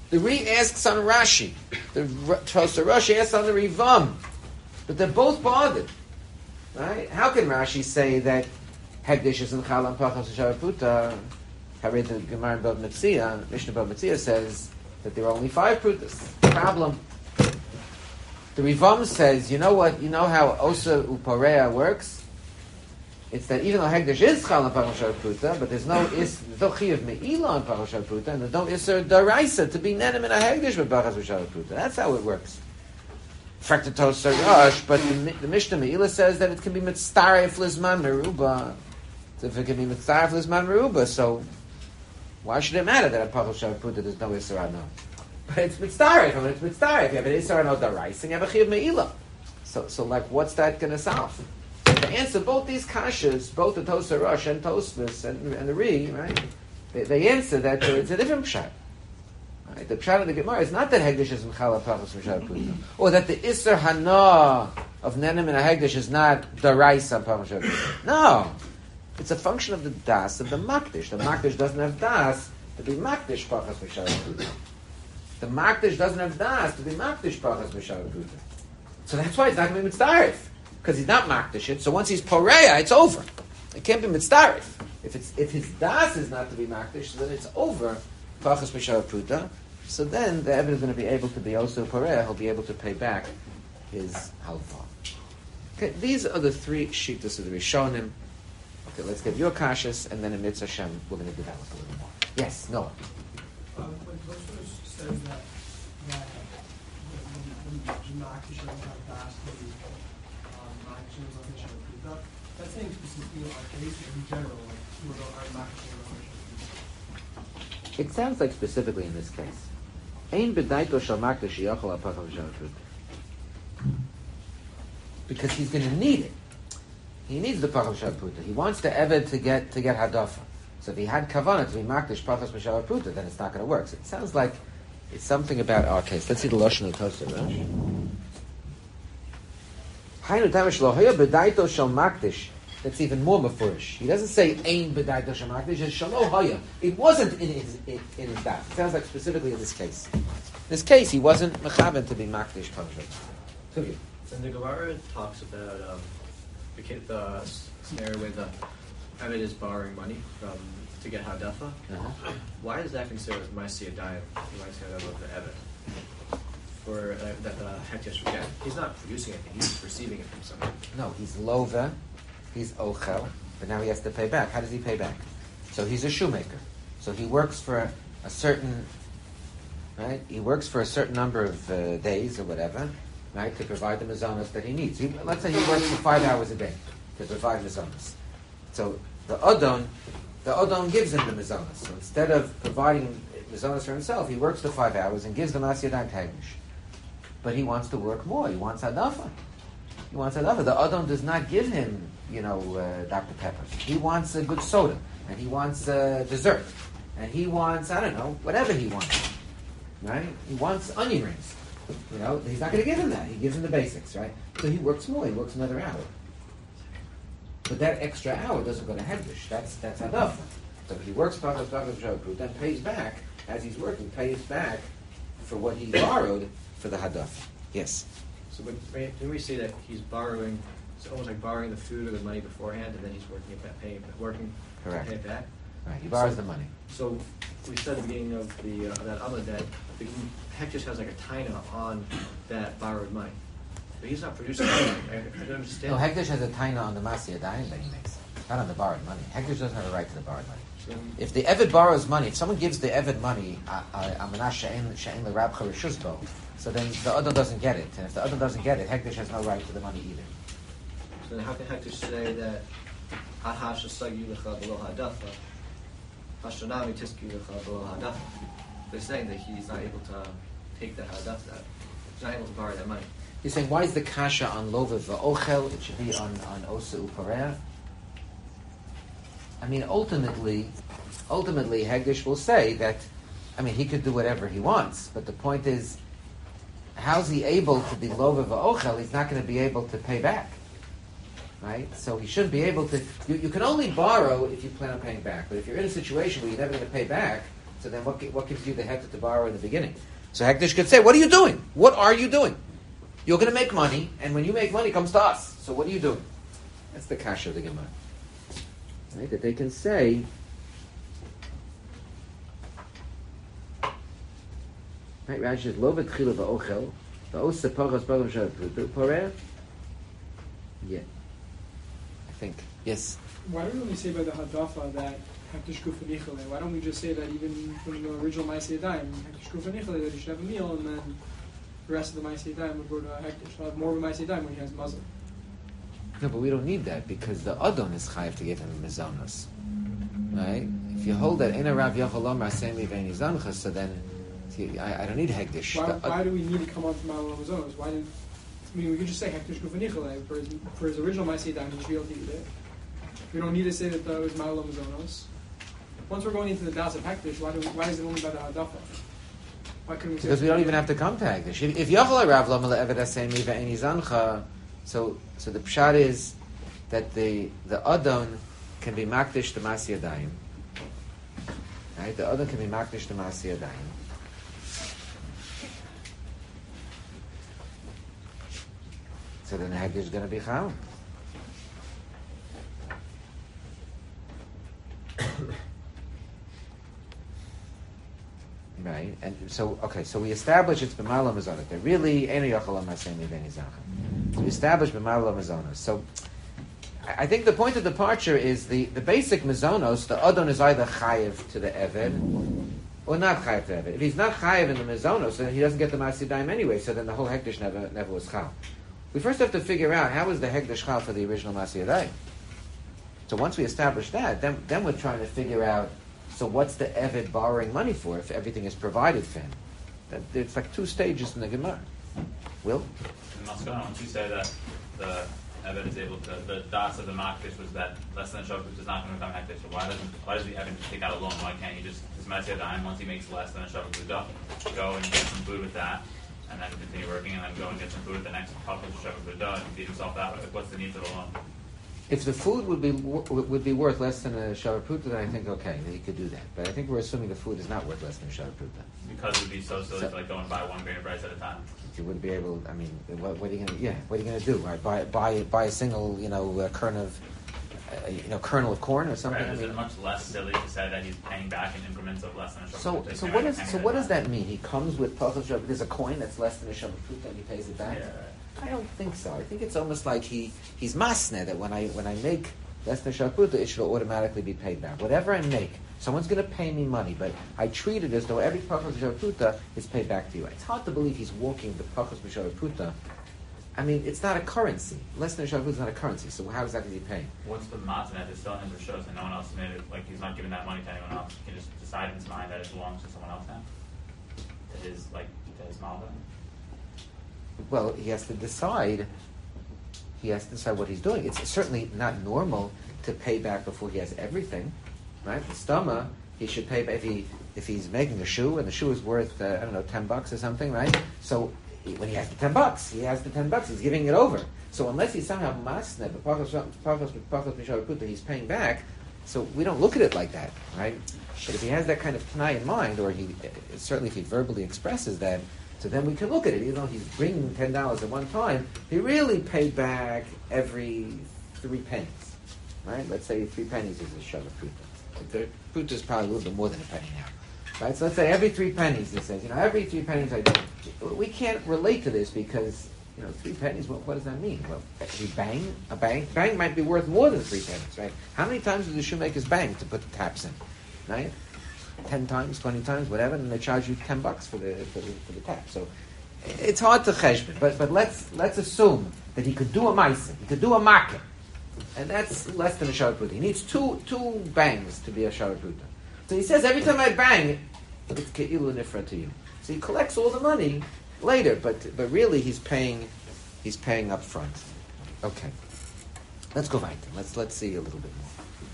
The Ri asks on Rashi. The Rashi asks on the Rivam. But they're both bothered. Right? How can Rashi say that Hegdish is in Chal and Pachas Shabbat? I read the Gemara in Bava Metzia. Mishnah Bava Metzia says that there are only 5 prutas. Problem. The Rivam says, you know what? You know how Osa Upareya works? It's that even though Hegdish is Chal and Pachas Shabbat, but there's no Chiyuv Me'ila on Pachas Shabbat, and there's no Isser Daraisa to be Nenem in a Hegdish with Pachas Shabbat. That's how it works. Fraktatos Sarash, but the Mishnah Me'ila says that it can be Mitztaref Lizman Meruba. So if it can be Mitztaref Lizman Meruba, so why should it matter that at Pachas Shabbat there's no Isser no? But it's Mitztaref. I mean, it's Mitztaref. You have an Isser no Daraisa, and you have a Chiyuv Me'ila. So like, what's that going to solve? To answer both these kashas, both the Tosar Rosh and Tosfos and the Ri, right? They answer that it's a different pshat. Right? The pshat of the Gemara is not that Hegdish is Mechala Pachas Mishal Puta, or that the Isser Hana of Nenem and a Hegdish is not Daraisa Pachas Mishal Puta. No, it's a function of the Das of the Makdish. The Makdish doesn't have Das to be Makdish Pachas Mishal Puta. The Makdish doesn't have Das to be Makdish Pachas Mishal Puta. So that's why it's not going to be Mitzdarif. Because he's not makdish it, so once he's poreya, it's over. It can't be mitzdarif. If his das is not to be makdish, so then it's over. Pachas b'shar pruta. So then the Eved is going to be able to be also poreya. He'll be able to pay back his halva. Okay, these are the 3 shittas of the Rishonim. Okay, let's give your kashas, and then in Mitzvah Hashem we're going to develop a little more. Yes, Noah. When Tosfos says that when makdish don't have das, that's saying specifically in our case or in general, like who are makdish. It sounds like specifically in this case. Ein b'daito shel makdish yachol apachal v'shavut. Because he's going to need it. He needs the pachal v'shavut. He wants the Eved to get hadafa. So if he had kavanah to be makdish pachas v'shavut, then it's not going to work. So it sounds like it's something about our case. Let's see the lashon of Tosar Rosh. That's even more mafurish. He doesn't say "ein b'daito shel makdish." It's shalo haya. It wasn't in his das. It sounds like specifically in this case. In this case, he wasn't mechaven to be makdish pachas. And the Gemara talks about the scenario where the Eved is borrowing money to get hadafa. Uh-huh. Why is that considered ma'aseh dayim? Ma'aseh dayim of the Eved? For that the hektish would get. He's not producing anything; he's receiving it from someone. No, he's lova, he's ochel, but now he has to pay back. How does he pay back? So he's a shoemaker. So he works for a certain, right? He works for a certain number of days or whatever, right, to provide the mazonos that he needs. Let's say he works for 5 hours a day to provide mazonos. So the Odon gives him the mazonos. So instead of providing mazonos for himself, he works the 5 hours and gives the Masya Daim Tagish. But he wants to work more. He wants hadafa. The Odon does not give him, Dr. Peppers. He wants a good soda, and he wants dessert, and he wants, I don't know, whatever he wants, right? He wants onion rings. He's not going to give him that. He gives him the basics, right? So he works more. He works another hour. But that extra hour doesn't go to Hegdish. That's hadafa. So if he works then pays back, as he's working, pays back for what he borrowed for the hadafa. Yes? So when we say that he's borrowing, it's almost like borrowing the food or the money beforehand, and then he's working it back, paying it back. Right, he borrows the money. So we said at the beginning of that Amud that the Hektish has like a taina on that borrowed money. But he's not producing anything. I don't understand. No, Hektish has a taina on the Masya Daim that he makes, not on the borrowed money. Hektish doesn't have a right to the borrowed money. So, if the Eved borrows money, if someone gives the Eved money, so then the other doesn't get it. And if the other doesn't get it, Hektish has no right to the money either. So then how can Hektish say that they're saying that he's not able to take the hadafa, he's not able to borrow that money? You're saying, why is the kasha on Lovev v'ochel? It should be on Osa upareh. I mean, ultimately, Hegdish will say that, he could do whatever he wants, but the point is, how's he able to be Lovev v'ochel? He's not going to be able to pay back. Right? So he shouldn't be able to... You can only borrow if you plan on paying back, but if you're in a situation where you're never going to pay back, So then what gives you the hektish to borrow in the beginning? So hektish could say, what are you doing? What are you doing? You're going to make money, and when you make money, it comes to us. So what are you doing? That's the kasha of the Gemara. Right? That they can say, right? Rashi says, lo v'tchila v'ochel, v'os sepachos b'olam shal poreh. Yeah. I think. Yes. Why don't we only say by the hadafa that hektish gufa nichale? Why don't we just say that even from the original Ma'aseh Yadayim, hektish gufa nichale, that he should have a meal, and then the rest of the Ma'aseh Yadayim would go to hektish. He'll have more of a Ma'aseh Yadayim when he has muzzle. No, but we don't need that because the Adon is chayiv to give him mizonos, right? If you hold that in a Rav Yochel Omer Asemi Ve'eni Zancha, so then I don't need hektish. Why do we need to come on from Ma'alam Mizonos? We could just say hektish gufa nichale for his original Ma'aseh Yadayim. He should be able to eat it. We don't need to say that it was Ma'alam Mizonos. Once we're going into the das of hektish, why is it only by the hadafa? Why couldn't we say? Because we don't even have to come to hektish. If Yochel Rav Lama Le'eved Asemi Ve'eni Zancha. So the pshat is that the Adon can be makdish to Ma'aseh Yadayim. Right? The Adon can be makdish to Ma'aseh Yadayim. So then the hektish is going to be chal. Right, and so we establish it's b'ma'ala mazonos. They're really enu yochel ha'masemi v'eni zachem. So we establish b'ma'ala mazonos. So I think the point of departure is the basic mazonos. The adon is either chayiv to the eved or not chayiv to the eved. If he's not chayiv in the mazonos, then he doesn't get the Ma'aseh Yadayim anyway. So then the whole hektish never was chal. We first have to figure out how was the hektish chal for the original Ma'aseh Yadayim. So once we establish that, then we're trying to figure out. So what's the Eved borrowing money for if everything is provided for him? It's like two stages in the Gemara. Will? In Maskana, once you say that the Eved is able to, the das of the Makdish was that less than a Shavah is not going to become Hektish. So why does the Eved just take out a loan? Why can't he just, his Ma'aseh Yadayim, once he makes less than a Shavah go and get some food with that, and then continue working, and then go and get some food with the next couple of Shavah and feed himself that way? Like, what's the need for the loan? If the food would be worth less than a shavar pruta, then I think okay, that he could do that. But I think we're assuming the food is not worth less than a shavar pruta. Because it would be so silly to like go and buy 1 grain of rice at a time. You wouldn't be able. I mean, what are you going to do? Right? Buy a single kernel of corn or something. Right. Is it much less silly to say that he's paying back in increments of less than a shavar pruta? So what does that mean? He comes with pachas shavar. There's a coin that's less than a shavar pruta, and he pays it back. Yeah, right. I don't think so. I think it's almost like he's masne that when I make less than shaputa, it should automatically be paid back. Whatever I make, someone's going to pay me money, but I treat it as though every pachas shaputa is paid back to you. It's hard to believe he's walking the pachas shaputa. I mean, it's not a currency. Less than shaputa is not a currency. So how exactly is he paying? Once the matzanet is still in his shows and no one else made it, like he's not giving that money to anyone else, he can just decide in his mind that it belongs to someone else now. To his malva. Well, he has to decide what he's doing. It's certainly not normal to pay back before he has everything, right? The stama, he should pay back if he's making a shoe and the shoe is worth $10 or something, right? So when he has the $10, he has the $10. He's giving it over. So unless he's somehow masne, he's paying back. So we don't look at it like that, right? But if he has that kind of t'nai in mind, or certainly if he verbally expresses that. So then we can look at it. Even though he's bringing $10 at one time, he really paid back every 3 pennies, right? Let's say 3 pennies is a shavar pruta. The pruta is probably a little bit more than a penny now, right? So let's say every 3 pennies, he says, every 3 pennies I do. We can't relate to this because 3 pennies. What does that mean? Well, a bang might be worth more than 3 pennies, right? How many times do the shoemakers bang to put the taps in, right? 10 times, 20 times, whatever, and they charge you $10 for the tap. So it's hard to cheshbon, but let's assume that he could do a ma'aser, he could do a market, and that's less than a shavar pruta. He needs two bangs to be a shavar pruta. So he says every time I bang, it's ke'ilu nifra to you. So he collects all the money later, but really he's paying up front. Okay, let's go right. Let's see a little bit more.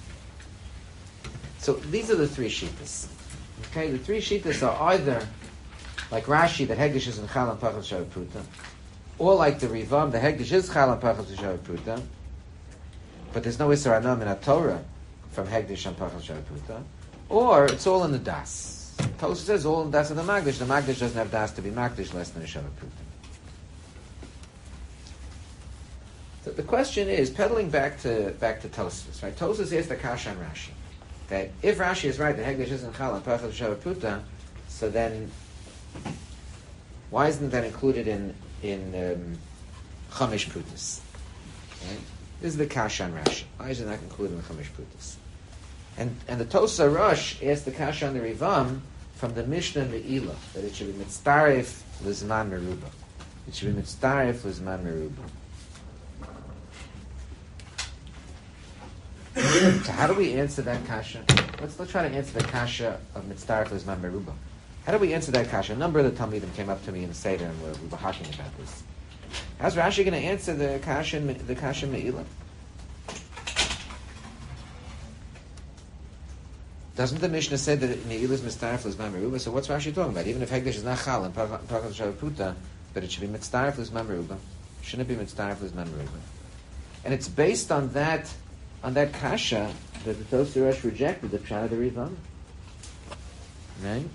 So these are the 3 shittas. Okay, the 3 shittas are either like Rashi, that Hegdish is in Chal and Pachas Shavar Pruta, or like the Rivam, the Hegdish is Chal and Pachas Shavar Pruta, but there's no Isser Anam in a Torah from Hegdish and Pachas Shavar Pruta, or it's all in the Das. Tosa says all das of the Magdish. The Magdish doesn't have das to be Magdish less than a Shava Pruta. So the question is, pedaling back to Tosfos, right? Tosfos asked the Kasha and Rashi that if Rashi is right, the Hegdish isn't Chal and Pachas Shava Pruta, so then why isn't that included in Chamish Prutas? Right? This is the Kasha and Rashi. Why is it not included in Chamish Prutas? And the Tosa Rosh asked the Kasha and the Rivam from the Mishnah Me'ila that it should be Mitztarif Lizman Meruba. It should be Mitztarif Lizman Meruba. So how do we answer that kasha? Let's try to answer the kasha of Mitzdarif Lizman Meruba. How do we answer that kasha? A number of the Talmidim came up to me in the Seder and we were talking about this. How's Rashi going to answer the kasha Me'ila? Doesn't the Mishnah say that Me'ila is Mitzdarif Lizman Meruba? So what's Rashi talking about? Even if Hegdish is not Chal and Pachas Shava Pruta, but it should be Mitzdarif Lizman Meruba. Shouldn't it be Mitzdarif Lizman Meruba? And it's based on that kasha that the Tosei Rosh rejected the Pshat of the Rivam. Right?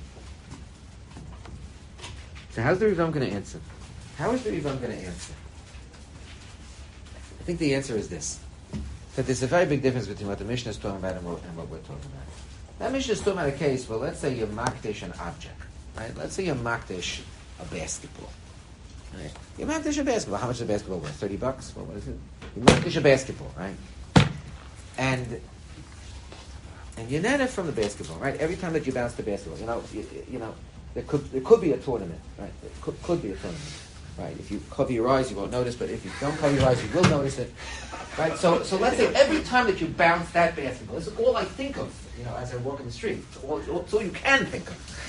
So how's the Rivam going to answer? How is the Rivam going to answer? I think the answer is this. That there's a very big difference between what the Mishnah is talking about and what we're talking about. That Mishnah is talking about a case where let's say you're makdish an object. Right? Let's say you're makdish a basketball. Right? You're makdish a basketball. How much is a basketball worth? $30? Well, what is it? You're makdish a basketball, right? And you net it from the basketball, right? Every time that you bounce the basketball, you know, there could be a tournament, right? There could be a tournament, right? If you cover your eyes, you won't notice, but if you don't cover your eyes, you will notice it, right? So let's say every time that you bounce that basketball, this is all I think of, as I walk in the street. It's all you can think of.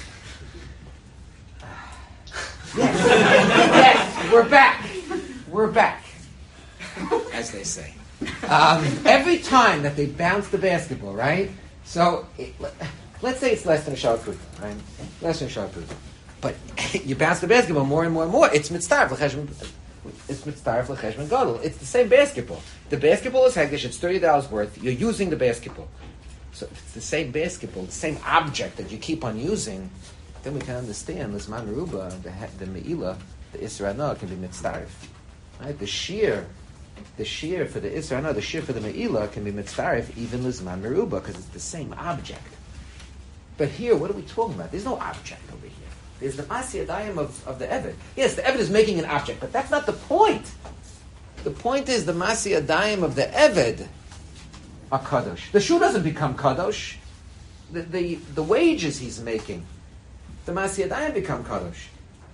Yes, we're back, as they say. Every time that they bounce the basketball, right? So let's say it's less than a Shava Pruta, right? Less than a Shava Pruta. But you bounce the basketball more and more and more. It's Mitzdarif L'Cheshbon Gadol. It's the same basketball. The basketball is Hegdish. It's $30 worth. You're using the basketball. So if it's the same basketball, the same object that you keep on using, then we can understand Lizman Meruba, the Me'ila, the Isra Hana can be Mitzdarif. Right? The shear for the Isra Hana, the shear for the Me'ila can be Mitzdarif even Lizman Meruba because it's the same object. But here, what are we talking about? There's no object over here. There's the Masiyah Dayim of the Eved. Yes, the Eved is making an object, but that's not the point. The point is the Masiyah Dayim of the Eved are Kadosh. The shoe doesn't become Kadosh. The wages he's making, the Masiyah Dayim become Kadosh.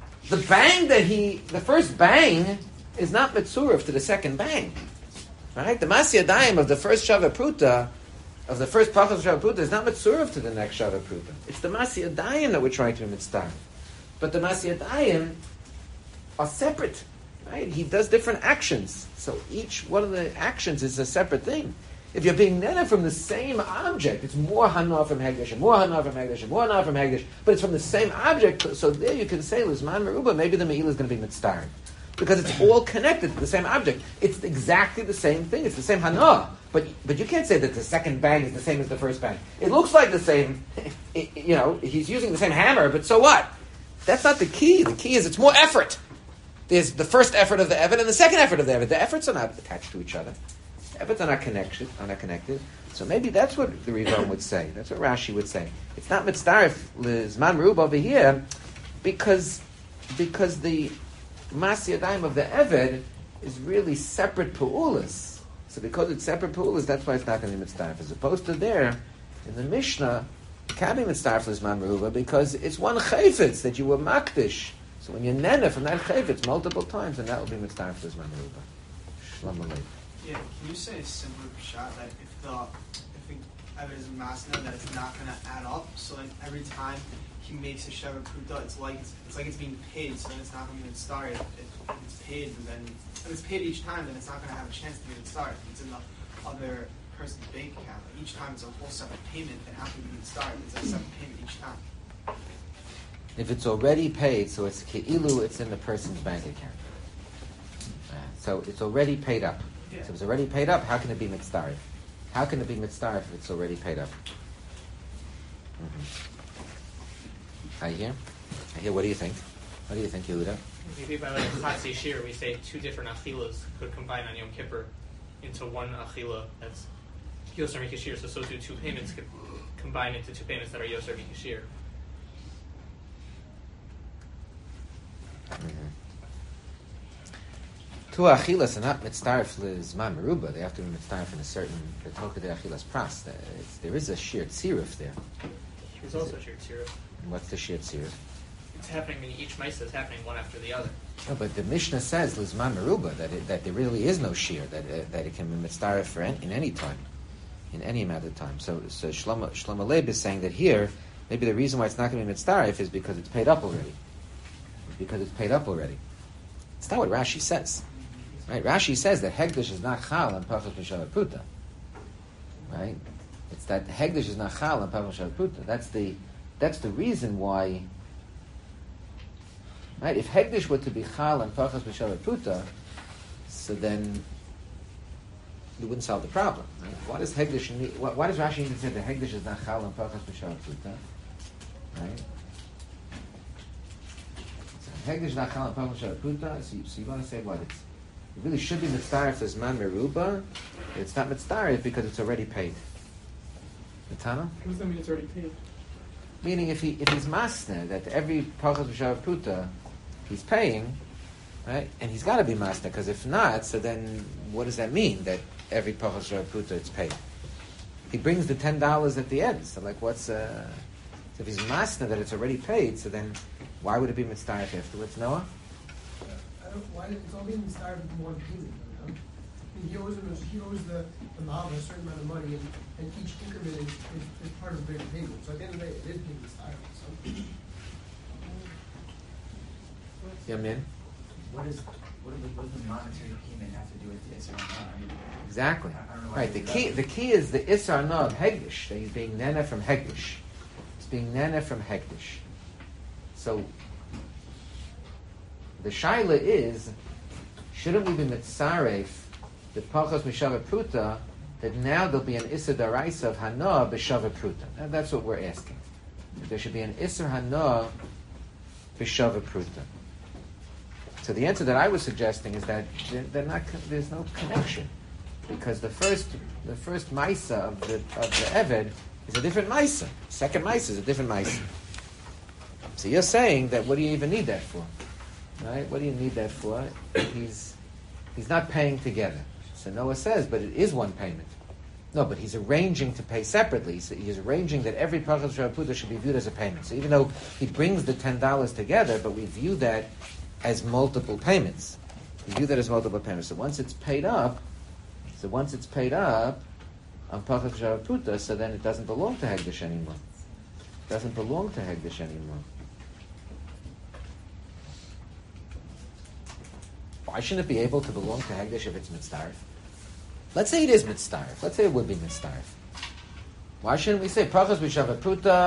The first bang is not Mitzurif to the second bang. Right? The Masiyah Dayim of the first Shava Pruta, of the first Pachas Shava Pruta, is not Mitzurif to the next Shava Pruta. It's the Masiyah Dayim that we're trying to mitzvah. But the Masiyah Dayim are separate. Right? He does different actions. So each one of the actions is a separate thing. If you're being nena from the same object, it's more hana from Hegdish, and more hana from Hegdish, and more hana from Hegdish, but it's from the same object, so there you can say, Lizman Meruba, maybe the Me'ila is going to be mitzvah. Because it's all connected to the same object. It's exactly the same thing. It's the same hana. But you can't say that the second bang is the same as the first bang. It looks like the same. He's using the same hammer, but so what? That's not the key. The key is it's more effort. There's the first effort of the Eved and the second effort of the Eved. The efforts are not attached to each other. The efforts are not connected. So maybe that's what the Rivam would say. That's what Rashi would say. It's not mitzdarif Lizman Meruba over here because the Masiyah Dayim of the Eved is really separate pu'ulas. So because it's separate pu'ulas, that's why it's not going to be mitzdarif. As opposed to there, in the Mishnah, it can be mitzdarif Lizman Meruba because it's one chayfetz that you were makdish. So when you nena from that chayfetz multiple times, then that will be mitzdarif Lizman Meruba. Shalom Aleichem. Yeah, can you say a similar shot that if the Eved is a masna, that it's not going to add up? So like every time he makes a Sheva Pruta, it's like it's being paid, so then it's not going to be started. If it's paid, and then if it's paid each time, then it's not going to have a chance to be started. It's in the other person's bank account. Like each time it's a whole separate payment, then how can it be started? It's a separate payment each time. If it's already paid, so it's ke'ilu, it's in the person's bank account. So it's already paid up. Yeah. So if it's already paid up, how can it be mitzdarif? How can it be mitzdarif if it's already paid up? Mm-hmm. I hear. What do you think? What do you think, Yehuda? Maybe by like Chatzi Shir, we say two different achilas could combine on Yom Kippur into one achila that's Yoser Mikashir. So do two payments could combine into two payments that are Yoser Mikashir. Two achilas are not mitzdarif lizman meruba. They have to be mitzdarif in a certain betoka de achilas pras. There is a shir tziruf there. There's also Shir Tziruf. And what's the shir tziruf? It's happening in each Maisa is happening one after the other. No, but the Mishnah says lizman meruba that there really is no shir that it can be mitzdarif for in any time, in any amount of time. So Shlomo Leib is saying that here maybe the reason why it's not going to be mitzdarif is because it's paid up already. It's not what Rashi says. Right? Rashi says that Hegdish is not chal on Pachas B'Shavat Pruta. Right? It's that Hegdish is not chal on Pachas B'Shavat Pruta. That's the reason why. Right? If Hegdish were to be chal on Pachas B'Shavat Pruta, so then you wouldn't solve the problem. Right? Why does Hegdish need? Why does Rashi need to say that Hegdish is not chal on Pachas B'Shavat Pruta? Right? Hegdish not chal on Pachas B'Shavat Pruta. So you want to say what? It really should be mitzdarif as man meruba. It's not mitzdarif because it's already paid. Matana? What does that mean it's already paid? Meaning if he's masner that every pachas b'shavat pruta he's paying, right? And he's got to be masner because if not, so then what does that mean that every pachas b'shavat pruta it's paid? He brings the $10 at the end. So like so if he's masner that it's already paid, so then why would it be mitzdarif afterwards? Noah? Why it's all being started with one payment? You know? I mean, he owes the Mahav a certain amount of money, and each increment is part of a bigger payment. So at the end of the day, it is being started. So. Yeah, man. What does the monetary payment have to do with the Isser I mean, Exactly. I don't know why Right. The key is the Isar No of Hegdish. That he's being nena from Hegdish. It's being nena from Hegdish. So the shaila is, shouldn't we be mitzaref the pachos mishavet pruta that now there'll be an isser daraisa of hana b'shavet pruta? And that's what we're asking. There should be an isser hana b'shavet pruta. So the answer that I was suggesting is that there's no connection, because the first maisa of the eved is a different maisa. Second maisa is a different maisa. So you're saying that what do you even need that for? Right? What do you need that for? He's not paying together. So Noah says, but it is one payment. No, but he's arranging to pay separately. So he's arranging that every Pachas B'Shavat should be viewed as a payment. So even though he brings the $10 together, but we view that as multiple payments. We view that as multiple payments. So once it's paid up on Pachas B'Shavat, so then it doesn't belong to Hegdish anymore. Why shouldn't it be able to belong to Hegdish if it's mitzdarif? Let's say it is mitzdarif. Let's say it would be mitzdarif. Why shouldn't we say Pachas B'Shavat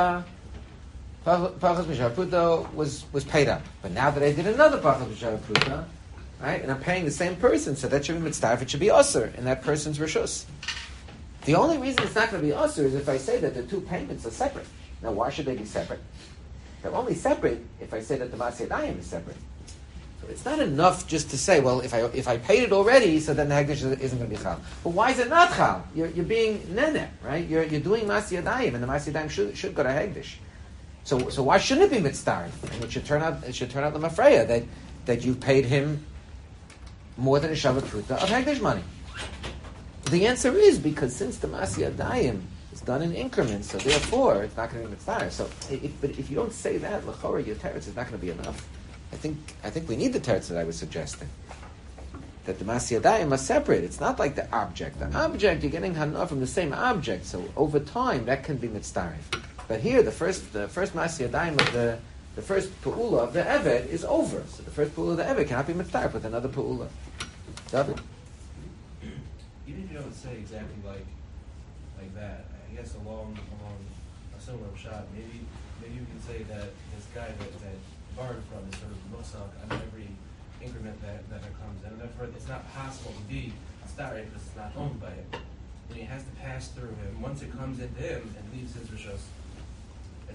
Pruta was paid up, but now that I did another Pachas B'Shavat Pruta, right, and I'm paying the same person, so that should be mitzdarif. It should be osur in that person's rishus. The only reason it's not going to be osur is if I say that the two payments are separate. Now, why should they be separate? They're only separate if I say that the Masiyat Ayim is separate. So it's not enough just to say, well, if I paid it already, so then the Hegdish isn't going to be chal. But why is it not chal? You're being nene, right? You're doing Masiyat Ayim, and the Masiyat Ayim should go to Hegdish. So why shouldn't it be mitzdarif? And it should turn out the mafreya that you paid him more than a shavat pruta of Hegdish money. The answer is because since the Masiyat Ayim is done in increments, so therefore it's not going to be mitzdarif. So if you don't say that, l'chora your teretz is not going to be enough. I think we need the teretz that I was suggesting. That the Masiyat Ayim are separate. It's not like the object. The object, you're getting hana from the same object, so over time that can be mitzdarif. But here the first Masiyat Ayim of the first Pu'ula of the Eved is over. So the first Pu'ula of the Eved cannot be mitzdarif with another Pu'ula. David? Even if you don't say exactly like that, I guess along a similar shot, maybe you can say that this guy that borrowed from is sort of musak on every increment that comes in, and therefore it's not possible to be a star because it's not owned by him. And he has to pass through him. Once it comes into him and leaves his rishos, it's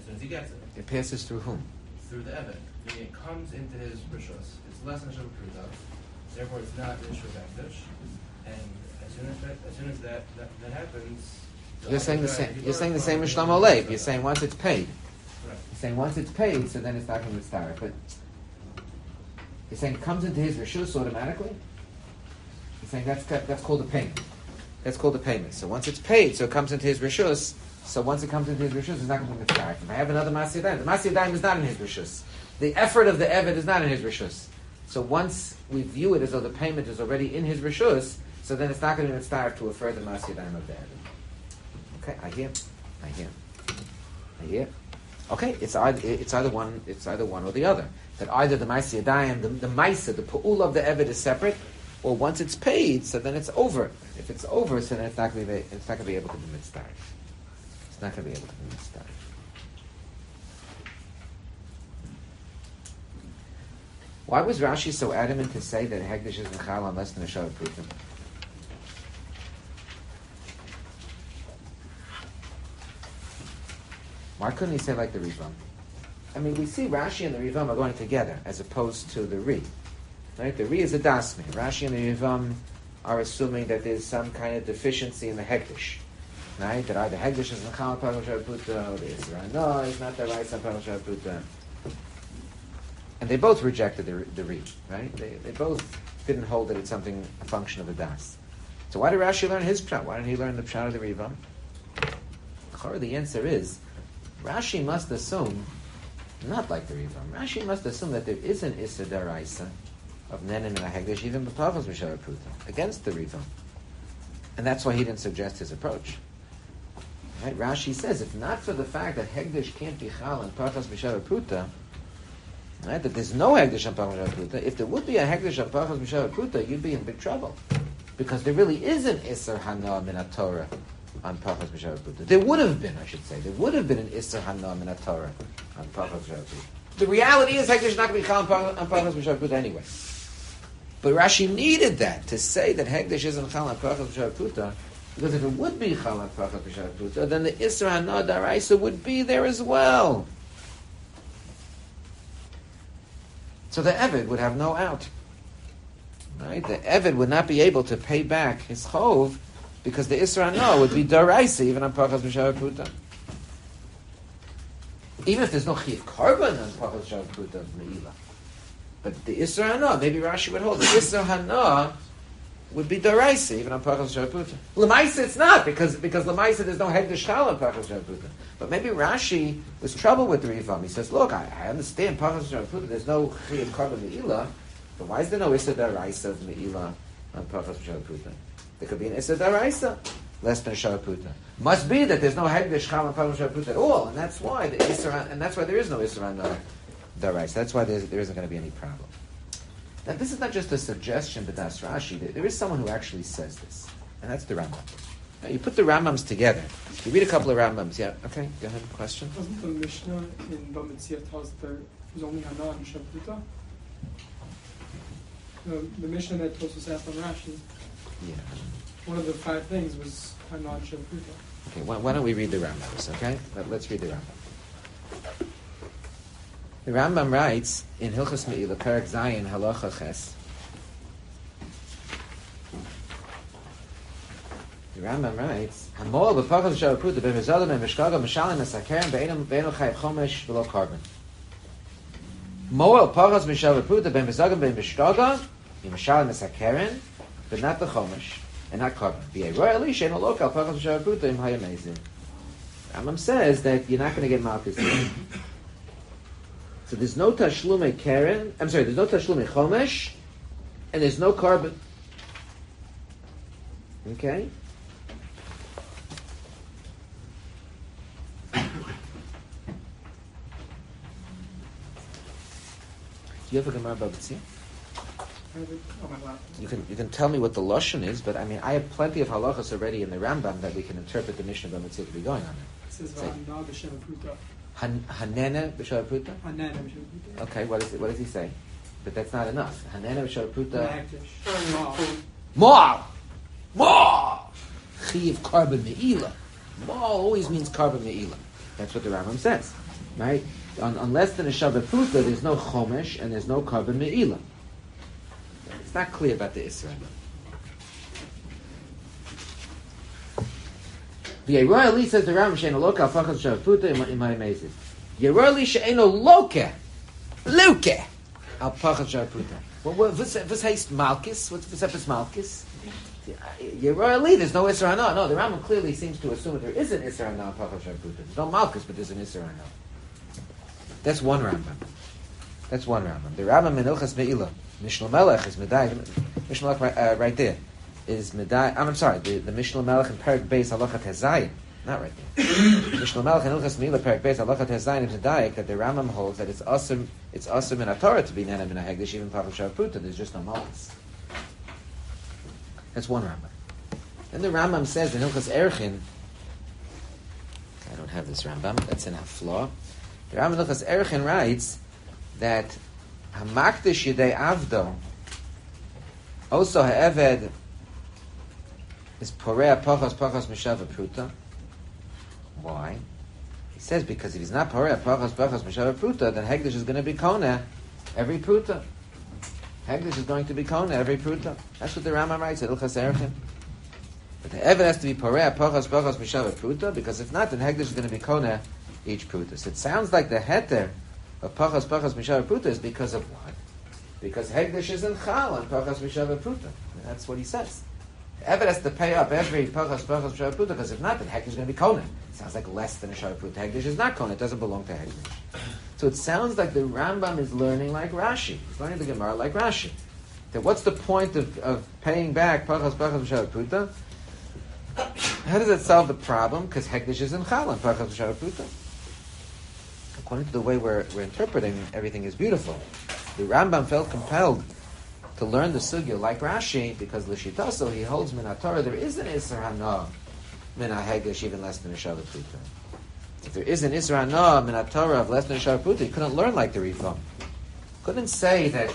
soon as he gets it. It passes through whom? Through the Eved. Meaning it comes into his Rishus. It's less than Shabbat Pruta. Therefore, it's not Ish or Hekdesh. And as soon as that happens, You're saying the same. You're saying the same as Shlomo Leib. You're saying once it's paid. Right. You're saying once it's paid, so then it's not going to be started. But you're saying it comes into his rishus automatically. You're saying that's called a payment. That's called a payment. So once it's paid, so it comes into his rishus. So once it comes into his rishus, it's not going to be started. If I have another Masiyah Daim, the Masiyah Daim is not in his rishus. The effort of the Eved is not in his rishus. So once we view it as though the payment is already in his rishus, so then it's not going to be started to a further Masiyah Daim of the Eved. Okay, I hear. Okay, it's either one or the other. That either the Ma'aseh Yadayim, the Ma'aseh, the Pa'ul of the Eved is separate, or once it's paid, so then it's over. If it's over, so then it's not going to be able to be mitzvah. It's not going to be able to be mitzvah. Why was Rashi so adamant to say that Hekdesh is Mechal on less than a Shabbat Prutim? Why couldn't he say like the Rivam? I mean, we see Rashi and the Rivam are going together, as opposed to the Ri. Right? The Ri is a dasmi. Rashi and the Rivam are assuming that there's some kind of deficiency in the Hekdesh. Right? That either Hekdesh is Mechal Parashah Puta, or the Yisra. No, it's not the right Parashah Puta. And they both rejected the Ri. Right? They both didn't hold that it's a function of a das. So why did Rashi learn his pshat? Why didn't he learn the pshat of the Rivam? The answer is, Rashi must assume, not like the Rivam, Rashi must assume that there is an Issa Daraisa of Nenim and Hekdesh, even B'Pavos B'Shavah Pruta, against the Rivam. And that's why he didn't suggest his approach. Right? Rashi says, if not for the fact that Hekdesh can't be Chal and Pavos B'Shavah Pruta, right, that there's no Hekdesh on Pavos B'Shavah Pruta, if there would be a Hekdesh on Pavos B'Shavah Pruta, you'd be in big trouble. Because there really is an Isser Hana min Torah on Pachas B'Shavah Pruta. There would have been, I should say. There would have been an Isser Hana min Torah on Pachas B'Shavah Pruta. The reality is Hekdesh is not going to be Chal on Pachas B'Shavah Pruta anyway. But Rashi needed that to say that Hekdesh isn't Chal on Pachas B'Shavah Pruta, because if it would be Chal on Pachas B'Shavah Pruta, then the Isser Hana Daraisa would be there as well. So the Eved would have no out. Right? The Eved would not be able to pay back his chov because the Isra No would be Daraisa even on Pachas B'Shavah Pruta. Even if there's no Chiv Karban on Pachas B'Shavah Pruta of Me'ila. But the Isra No, maybe Rashi would hold, the Isra Hana would be Daraisa even on Pachas B'Shavah Pruta. L'maisa it's not, because L'maisa there's no Hekdesh Chal on Pachas B'Shavah Pruta. But maybe Rashi was troubled with the Rivam. He says, look, I understand Pachas B'Shavah Pruta, there's no Chiv Karban Me'ila, but why is there no Issa Daraisa of Me'ila on Pachas B'Shavah Pruta? There could be an Issa Daraisa, less than a Shavah Pruta. Must be that there's no Hekdesh Chal on Pachas B'Shavah Pruta at all, and that's why the Issa, and that's why there is no Issa on Daraisa. That's why there isn't going to be any problem. Now, this is not just a suggestion, but that's Rashi. There is someone who actually says this, and that's the Rambam. Now, you put the Rambams together. You read a couple of Rambams. Yeah, okay, go ahead. Question? Wasn't the Mishnah in Bamitzia tells us there was only Hana and Shavputa? The Mishnah that Tosfos asked on Rashi, Yeah. one of the 5 things was Hana and Shavputa. Okay, why don't we read the Rambams, okay? Let's read the Rambam. The Rambam writes in Hilchos Me'ila, Perek Zayin, Halacha Ches. The Rambam writes, Hamol b'pachas B'Shavah Pruta b'mizadam b'mishkaga m'shalim m'sakerim b'einu chayiv chomesh v'lo carbon. Moel pachas B'Shavah Pruta b'mizadam b'mishkaga m'shalim m'sakerim, but not the chomesh and not carbon. V'yei royally she'eno lokal pachas B'Shavah Pruta im hayamezim. Rambam says that you're not going to get malchus. So there's no tashlume keren. There's no tashlume chomesh, and there's no carbon. Okay. Do you have a Gemara Bava Metzia? I have it on my lap. You can tell me what the lashon is, but I mean I have plenty of halachas already in the Rambam that we can interpret the Mishnah Bava Metzia to be going on. It says Hana B'Shavah Pruta. Hanena B'Shavah Pruta. Hanana B'Shavah Pruta. Okay, what does he say? But that's not enough. Hanena B'Shavah Pruta. Hekdesh. More. Chiv carbon me'ila. More always means carbon me'ila. That's what the Rambam says. right? On less than a Shabbat Pruta, there's no Chomesh and there's no carbon Me'ilah. It's not clear about the Isra. The Yeroy Ali says the Ram She'eno Loka Al Pachas Shabbat Pruta in my amazing. Yeroy Ali She'eno Loka Al Pachas Shabbat Pruta. Was heißt Malchus? What's Malchus? Yeroy Ali, there's no Isra Hana. No, the Rambam clearly seems to assume that there is an Isra Hana on Pachas Shabbat Pruta. There's no Malchus, but there's an Isra Hana. That's one Rambam. The Rambam in Ilchas Me'ilah, Mishnah Melech is Medai. Mishnah Melech right there is Medai. I'm sorry, the Mishnah Melech in Perek Beis Halachat Hazayin, not right there. Mishnah Melech in Ilchas Me'ilah Perek Beis Halachat Hazayin is Medai that the Rambam holds that it's awesome in a Torah to be Nana Min HaHegdish even Pachas Shabbat Pruta. There's just no Malchus. That's one Rambam. Then the Rambam says in Ilchas Erchin, I don't have this Rambam. That's in Haflah. The Rambam Ilchas Erchin writes that Hamakdish Yedei Avdo also Ha'eved is Porea Pachas Mishava Pruta. Why? He says because if he's not Porea Pachas Mishava Pruta, then Hegdish is going to be Kona every Pruta. Hegdish is going to be Kona every Pruta. That's what the Rambam writes at Ilchas Erchin. But the Eved has to be Porea Pachas Mishava Pruta, because if not, then Hegdish is going to be Kona each Pruta. So it sounds like the heter of Pachas Mishava Pruta is because of what? Because Hegdish is in Chal on Pachas Mishava Pruta. That's what he says. The Eved has to pay up every Pachas Mishava Pruta, because if not, then Hegdish is going to be Kona. It sounds like less than a Shava Pruta. Hegdish is not Kona. It doesn't belong to Hegdish. So it sounds like the Rambam is learning like Rashi. He's learning the Gemara like Rashi. That what's the point of paying back Pachas Mishava Pruta? How does that solve the problem? Because Hegdish is in Chal on Pachas Mishava Pruta. According to the way we're interpreting, everything is beautiful. The Rambam felt compelled to learn the sugya like Rashi, because L'shitaso, he holds Min HaTorah, there is an Isra Hana Min HaHegdish, even less than a Shabbat Pruta. If there is an Isra Hana Min HaTorah of less than a Shabbat Pruta, he couldn't learn like the Rivam. Couldn't say that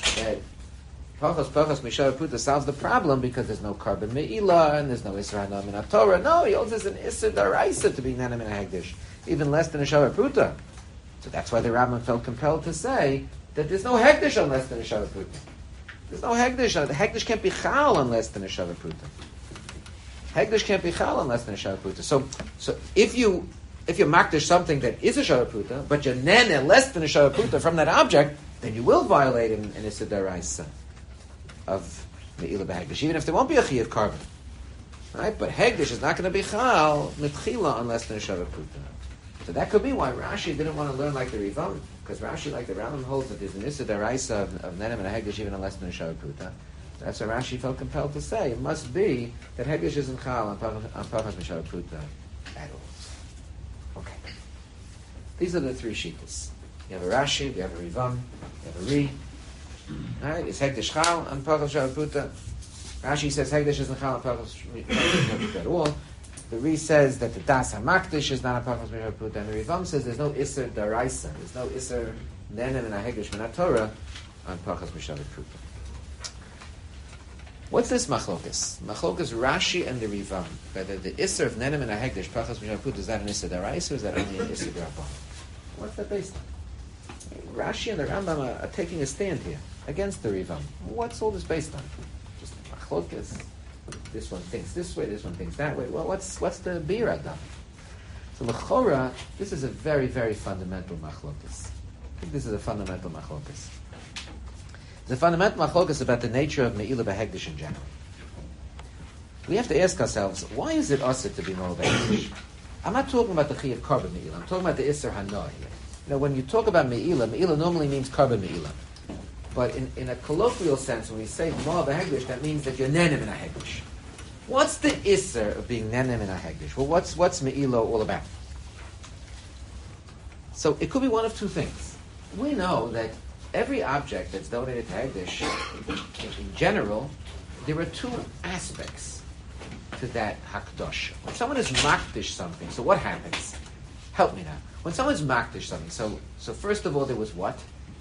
Pachas Mishav Pruta solves the problem because there's no carbon Me'ilah and there's no Isra Hana Min HaTorah. No, he holds there's an Isra Daraisa to be Nana Min HaHegdish, even less than a Shabbat Pruta. So that's why the Rambam felt compelled to say that there's no Hegdish on less than a Shabbat Pruta. There's no Hegdish. The Hegdish can't be Chal on less than a Shabbat Pruta. Hegdish can't be Chal on less than a Shabbat Pruta. So if you makdish something that is a Shabbat Pruta, but you're nene less than a Shabbat Pruta from that object, then you will violate an Issa Daraisa of Me'ilah B'Hegdish, even if there won't be a Chi of carbon. Right? But Hegdish is not going to be Chal Mitchila on less than a Shabbat Pruta. So that could be why Rashi didn't want to learn like the Rivam, because Rashi, like the Rambam, holds that there's an Issa Daraisa of Nenem and a Hegdish even on less than a Shabbat Pruta. That's why Rashi felt compelled to say it must be that Hegdish isn't Chal on Pachas Mishav Pruta at all. Okay. These are the three shittas. You have a Rashi, you have a Rivam, you have a Ri. Alright, it's Hegdish Chal on Pachas Mishav Pruta. Rashi says Hegdish isn't Chal on Pachas Mishav Pruta at all. The Ri says that the Das HaMakdish is not a Pachas Mishav Pruta, and the Rivam says there's no Isser Daraisa, there's no Isser Nenem and a Hegdish Min HaTorah on Pachas Mishav Pruta. What's this machlokas? Machlokas Rashi and the Rivam. Whether the Isser of Nenem and a Hegdish Pachas Mishav Pruta, is that an Isser Daraisa or is that only an Isser Darabah? What's that based on? Rashi and the Rambam are taking a stand here against the Rivam. What's all this based on? Just machlokas. This one thinks this way, this one thinks that way. Well, what's the Bira done? So L'chora, this is a very, very fundamental machlokas. I think this is a fundamental machlokas. It's a fundamental machlokas about the nature of Me'ilah B'Hegdish in general. We have to ask ourselves, why is it also to be Me'ilah B'Hegdish? I'm not talking about the Chi of carbon Me'ilah. I'm talking about the Isser Hana here. You know, when you talk about Me'ilah normally means carbon Me'ilah. But in a colloquial sense, when we say Me'ilah B'Hegdish, that means that you're Nenem in a Hegdish. What's the Isser of being Nenem in a Hegdish? Well, what's Me'ilah all about? So it could be one of two things. We know that every object that's donated to Hegdish, in general, there are two aspects to that Hakdosh. When someone is Makdish something, so what happens? Help me now. When someone's Makdish something, so first of all, there was what?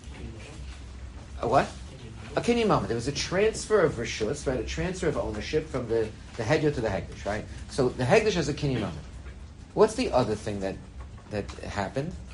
A what? A Kinyan moment. There was a transfer of Rishus, right? A transfer of ownership from the Hedya to the Hegdish, right? So the Hegdish has a Kinyan moment. What's the other thing that happened?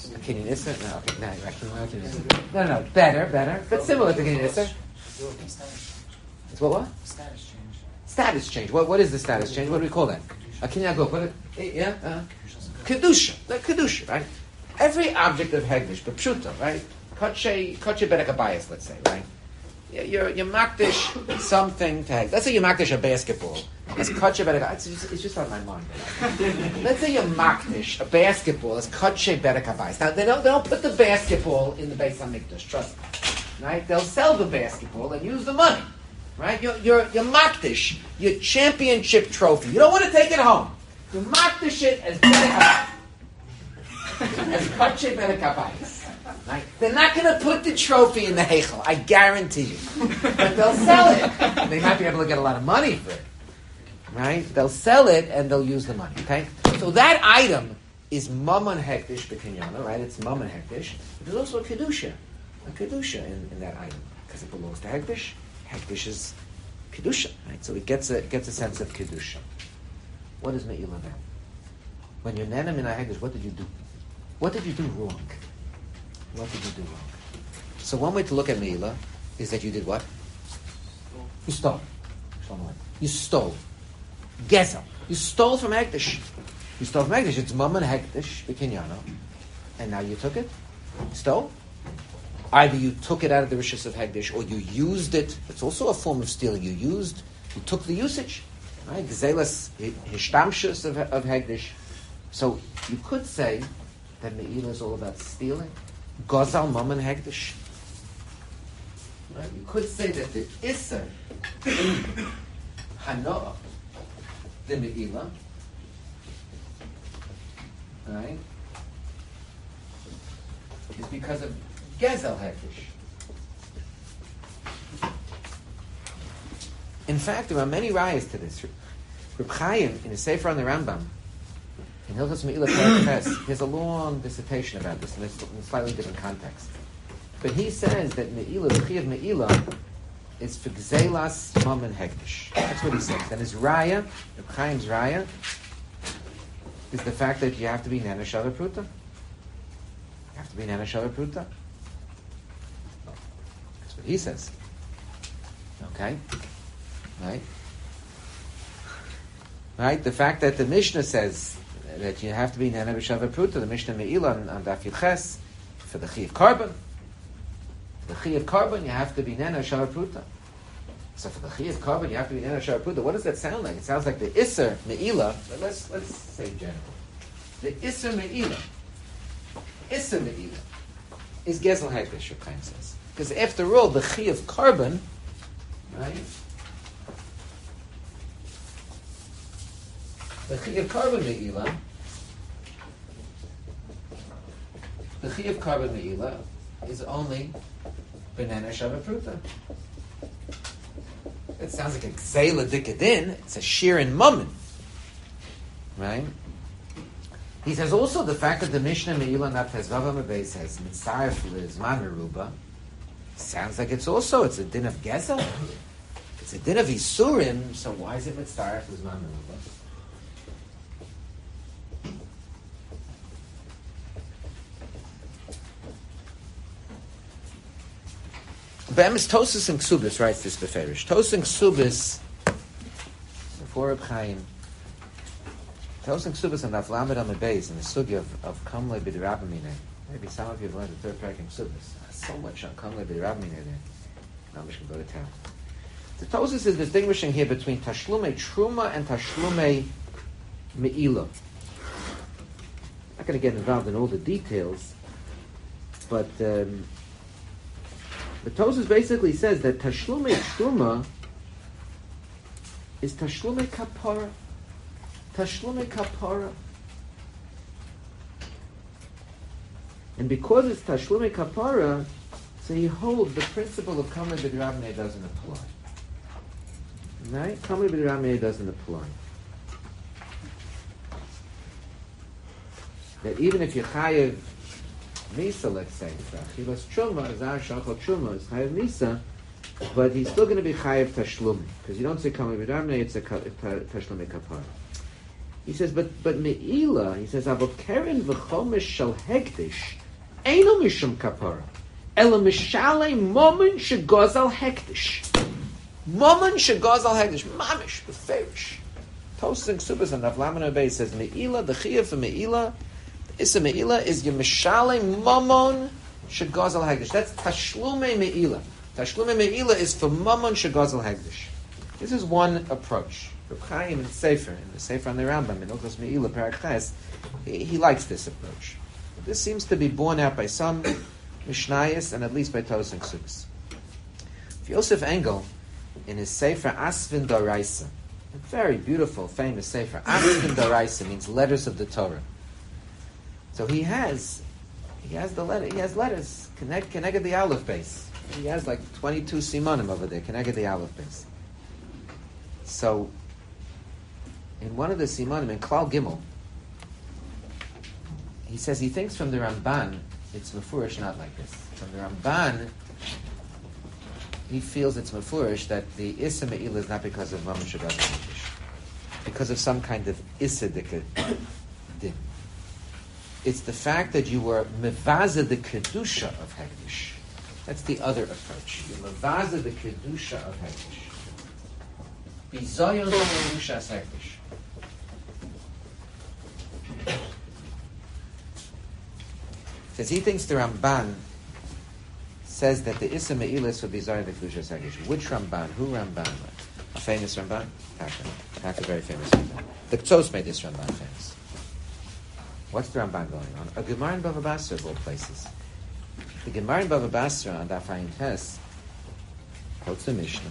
A Kinyan Isser? No, okay, no, right. No, better, but similar to Kinyan Isser. It's what? Status change. What is the status change? What do we call that? A Kinyan Guf. Kedusha. Like Kedusha, right? Every object of Hegdish, but Pshuta, right? Koche Bedek Abayas, let's say, right? You're makdish something to Hegdish. Let's say you makdish a basketball. It's Koche Bedek. It's just on my mind. Let's say you makdish a basketball. It's Koche Bedek Abayas. Now they don't put the basketball in the Beis Hamikdash. Trust me, right? They'll sell the basketball and use the money, right? You're makdish your championship trophy. You don't want to take it home. You makdish it as Bedek Abayas. As Koche Bedek Abayas. Right? They're not going to put the trophy in the Heichel, I guarantee you. But they'll sell it. They might be able to get a lot of money for it. Right? They'll sell it and they'll use the money. Okay? So that item is Mammon Hektish B'Kinyana, right? It's Mammon Hektish. But there's also a Kedusha in that item. Because it belongs to Hektish. Hektish is Kedusha. Right? So it gets a sense of Kedusha. What is Me'ilah then? When you're Nenem in a Hektish, what did you do? What did you do wrong? What did you do wrong? So one way to look at Me'ilah is that you did what? You stole. You stole. Gezel. You stole from Hektish. You stole from Hektish. It's Mammon Hektish B'Kinyano. And now you took it? You stole? Either you took it out of the Rishus of Hektish or you used it. It's also a form of stealing. You took the usage. Right? Gzelas Hishtamshus of Hektish. So you could say that Me'ilah is all about stealing. Gozal Mammon Hektish. Right? You could say that the Isser Hanoah, the Me'ilah, right, is because of Gezel Hektish. In fact, there are many rayas to this. Reb Chaim, in his Sefer on the Rambam, in Hilchos Me'ilah Perek Ches, he has a long dissertation about this in a slightly different context. But he says that Me'ilah, the Chi of Me'ilah, is for Gzelas Mammon Hektish. That's what he says. And his raya, Reb Chaim's raya, is the fact that you have to be Nana Shavah Pruta. You have to be Nana Shavah Pruta. That's what he says. Okay? Right? Right? The fact that the Mishnah says that you have to be Nana B'Shavah Pruta, the Mishnah Me'ilah on Daf Yud Ches, for the Chi of Carbon. The Chi of Carbon, you have to be Nana B'Shavah Pruta. So for the Chi of Carbon, you have to be Nana B'Shavah Pruta. What does that sound like? It sounds like the Isser Me'ilah, but let's say general. The Isser Me'ilah is Gezel Hektish, Reb Chaim says. Because after all, the Chi of Carbon, right? The Chi of Carbon Me'ilah, is only Banana Shavah Pruta. It sounds like a Gzela Dikadin. It's a Shir and Mammon. Right? He says also the fact that the Mishnah Me'ilah Nafez Vava Mebei says Mitzaref Lizman Meruba sounds like it's a din of Gezel. It's a din of Isurim, so why is it Mitzaref Lizman Meruba? Be'emes Tosas and Ksubis writes this beferish. Tosas and Ksubis before Reb Chaim. Tosas and Ksubis on Daf Lamed on the base in the sugi of Kamle B'dirabamine. Maybe some of you have learned the third parak in Ksubis. So much on Kamle B'dirabamine there. Now we should go to town. The Tosas is distinguishing here between Tashlume Truma and Tashlume Me'ilah. I'm not going to get involved in all the details, but the Tosas basically says that Tashlume Truma is Tashlume Kapara. Tashlume Kapara. And because it's Tashlume Kapara, so he holds the principle of Kamei B'dirabnei doesn't apply. Right? Kamei B'dirabnei doesn't apply. That even if you chayev Misa, let's say, Achilas Truma, Azar Shachal Truma is Chayev Misa, but he's still going to be Chayev Tashlum, because you don't say Kamei B'dirabnei, it's a Tashlum Kapara. He says, but me'ila, he says, avo keren v'chomesh shel hektish, eino mishum kapara, ela mishale momen shegozal hektish. Momen shegozal hektish, mamish, beferish. Tosas and Ksubas and Avlamina Bay says, me'ila, the chiyah for me'ila, the issa me'ila is your mishale momon shegozal hektish. That's tashlume me'ila. Tashlume me'ila is for momon shegozal hektish. This is one approach. Reb Chaim in the Sefer on the Rambam, in Ilchos Me'ila Perek Ches, he likes this approach. This seems to be borne out by some Mishnayos and at least by Tosas and Ksubas. Yosef Engel, in his Sefer Asvin Doraisa, a very beautiful, famous Sefer, Asvin Doraisa means letters of the Torah. So he has letters, connected the Aleph base. He has like 22 simanim over there, connected the Aleph base. So, in one of the simanim, in Klal Gimel, he says he thinks from the Ramban, it's mefurish not like this. From the Ramban, he feels it's mefurish that the Issa Me'ila is not because of Mamun Shabbat Hektish, because of some kind of Issa din. It's the fact that you were mevaza the kedusha of Hektish. That's the other approach. You mevaza the kedusha of Hektish. Bizayon kedusha Hektish. Says he thinks the Ramban says that the Issa Me'ilis for Bizayon the kedusha Hektish. Which Ramban? Who Ramban? A famous Ramban? Taka, very famous Ramban. The Ktsos made this Ramban famous. What's the Ramban going on? A Gemara in Bava Basra of all places. The Gemara in Bava Basra on Daf Ayin Tes quotes the Mishnah.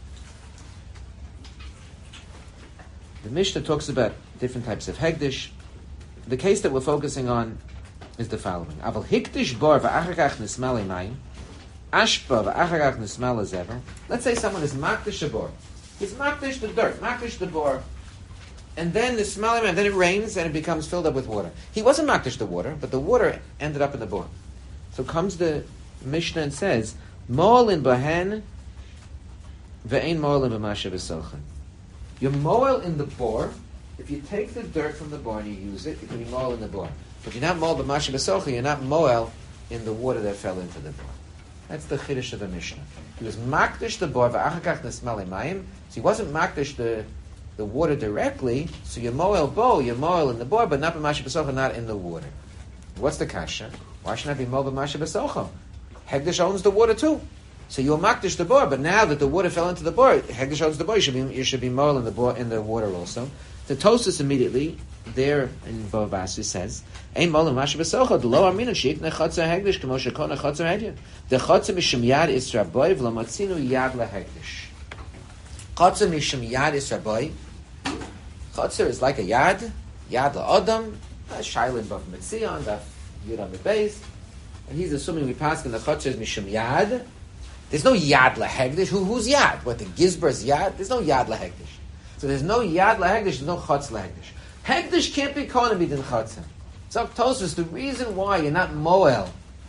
The Mishnah talks about different types of Hegdish. The case that we're focusing on is the following. Aval Hikdish bor v'achakach nismal imayim ashba v'achakach nismal zever. Let's say someone is makdish a bor. He's makdish the dirt, makdish the bor. And then the smelly man, then it rains and it becomes filled up with water. He wasn't makdish the water, but the water ended up in the bor. So comes the Mishnah and says, Mo'al in bahen ve'ein mo'al in b'masha b'sochan. You're mo'al in the bor. If you take the dirt from the bor and you use it, you can be mo'al in the bor. But you're not mo'al b'masha b'sochan, you're not mo'al in the water that fell into the bor. That's the chiddush of the Mishnah. He was makdish the bor v'achakach nesmali mayim. So he wasn't makdish the water directly, so you're moel in the bor, but not b'masha b'socha, not in the water. What's the kasha? Why should I be moel b'masha b'socha? Hegdish owns the water too. So you're makdish the bor, but now that the water fell into the bor, Hegdish owns the bor, you should be moel in the bor, in the water also. The Tosas immediately, there in Bava Basra says, Ein moel b'masha b'socha, the lo amina sheikne chotzer hegdish, k'mo shekona chotzer hedya. The chotzer mishum yad isra boy, v'lo matzinu yad lahegdish. Chotzer mishum yad isra boy. Chotzer is like a yad la'odam, shailin b'af mitzion, daf yud beis, and he's assuming we pass in the chotzer is mishum yad. There's no yad lahegdish. Who's yad? What, the Gizber's yad? There's no yad lahegdish. So there's no yad lahegdish. There's no chotz lahegdish. Hegdish can't be kohen b'din chotzer. So Tosfos, the reason why you're not moel,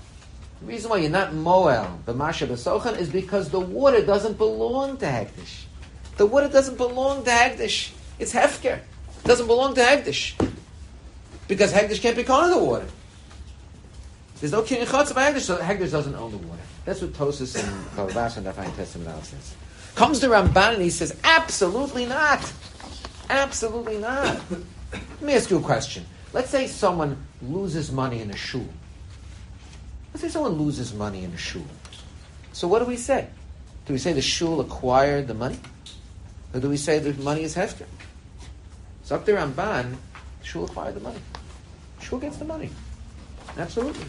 b'masha b'sochan, is because the water doesn't belong to hegdish. The water doesn't belong to hegdish. It's hefker. It doesn't belong to hegdish. Because hegdish can't be caught in the water. There's no kinyan chotz of hegdish, so hegdish doesn't own the water. That's what Tosas and Bava Basra and Daf Ayin Tes says. Comes the Ramban and he says, absolutely not. Absolutely not. Let me ask you a question. Let's say someone loses money in a shul. So what do we say? Do we say the shul acquired the money? Or do we say the money is hefker? So up to Ramban, the shul acquired the money. The shul gets the money. Absolutely.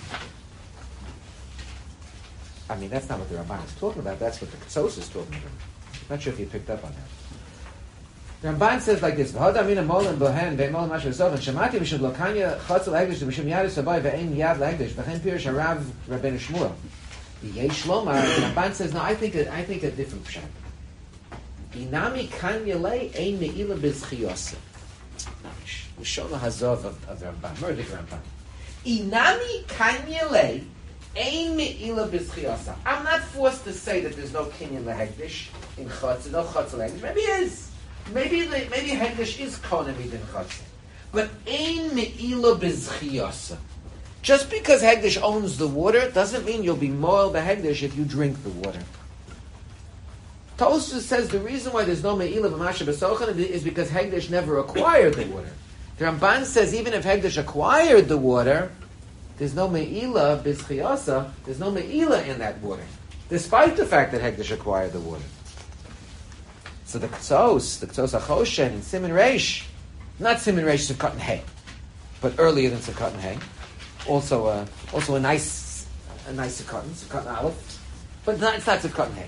I mean, that's not what the Ramban is talking about. That's what the Ktsos is talking about. I'm not sure if you picked up on that. The Ramban says like this: "V'hodamina molen bohen ve'molen masher sofen shemati v'shud lokanya chotzel hegdish v'shum yad esabay ve'ein yad lehegdish v'chen pirish harav Rabbeinu Shmuel." The Yesh Lomar, the Ramban says, "No, I think a different pshat. Inami kanya lei ein meila b'zchiyose." L'shon hazov of the Ramban, Murdik Ramban. Inami kanya lei ein meila b'zchiyose. I'm not forced to say that there's no kinyan lehegdish in chotzel, no chotzel hegdish. Maybe it is. Maybe hegdish is kohen midin chotzel. But ein me'ila b'zchiyasa. Just because Hegdish owns the water doesn't mean you'll be moil b'Hegdish if you drink the water. Tosfos says the reason why there's no me'ila b'masha b'sochan is because Hegdish never acquired the water. The Ramban says even if Hegdish acquired the water, there's no me'ila b'zchiyasa, there's no me'ila in that water, despite the fact that Hegdish acquired the water. So the Ktos HaChoshen in Siman Reish, not Siman Reish Sukkot and Hay, but earlier than Sukkot and Hay, also a nice Sukkot and Aleph, but it's not Sukkot and Hay,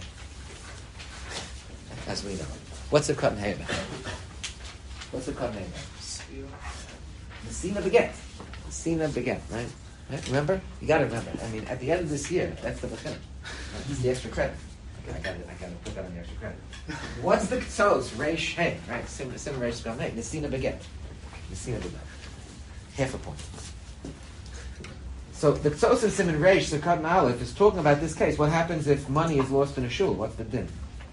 as we know. What's Sukkot and Hay about? What's Sukkot and Hay about? Nesina Beget, right? Remember? You got to remember. I mean, at the end of this year, that's the Bechim. It's the extra credit. I got to put that on the extra credit. What's the Ktos? Reish Hey, right? Sim Reish Spell Hey. Nesina Beget. Half a point. So the Ktos in Siman Reish, Sukkot and Aleph, is talking about this case. What happens if money is lost in a shul? What's the din?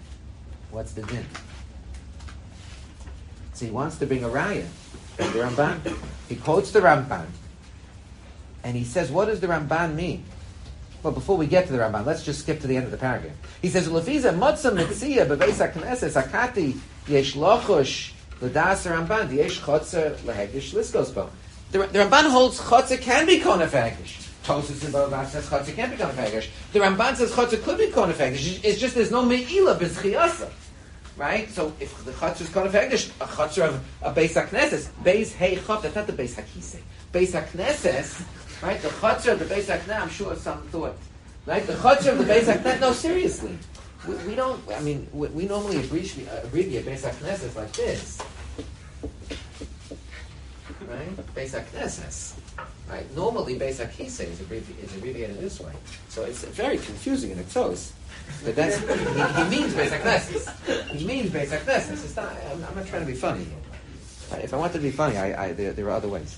So he wants to bring a raya. The Ramban. He quotes the Ramban. And he says, what does the Ramban mean? Well, before we get to the Ramban, let's just skip to the end of the paragraph. He says, "Lefiza matzah mitzia bebeis hakneses akati yesh lochush l'das Ramban yesh chotzer lehegdish liskos bo." The Ramban holds chotzer can be kona for hegdish. Tosfos in Bava says chotzer can't be kona for hegdish. The Ramban says chotzer could be kona for hegdish. It's just there's no meila b'zchiyasa, right? So if the chotzer is kona for hegdish, a chotzer of a beis hakneses, beis hey chot, that's not the beis hakise, beis hakneses. Right, the chutzner of the Beis HaKnesses, I'm sure some thought. Right, the chutzner of the Beis HaKnesses. No, seriously, we don't. I mean, we normally abbreviate Beis HaKnesses like this. Right, Beis HaKnesses. Right, normally Beis HaKisei is abbreviated this way. So it's very confusing in the Ktos. But that's he means Beis HaKnesses. He means Beis HaKnesses. It's not. I'm not trying to be funny here. If I want to be funny, there are other ways.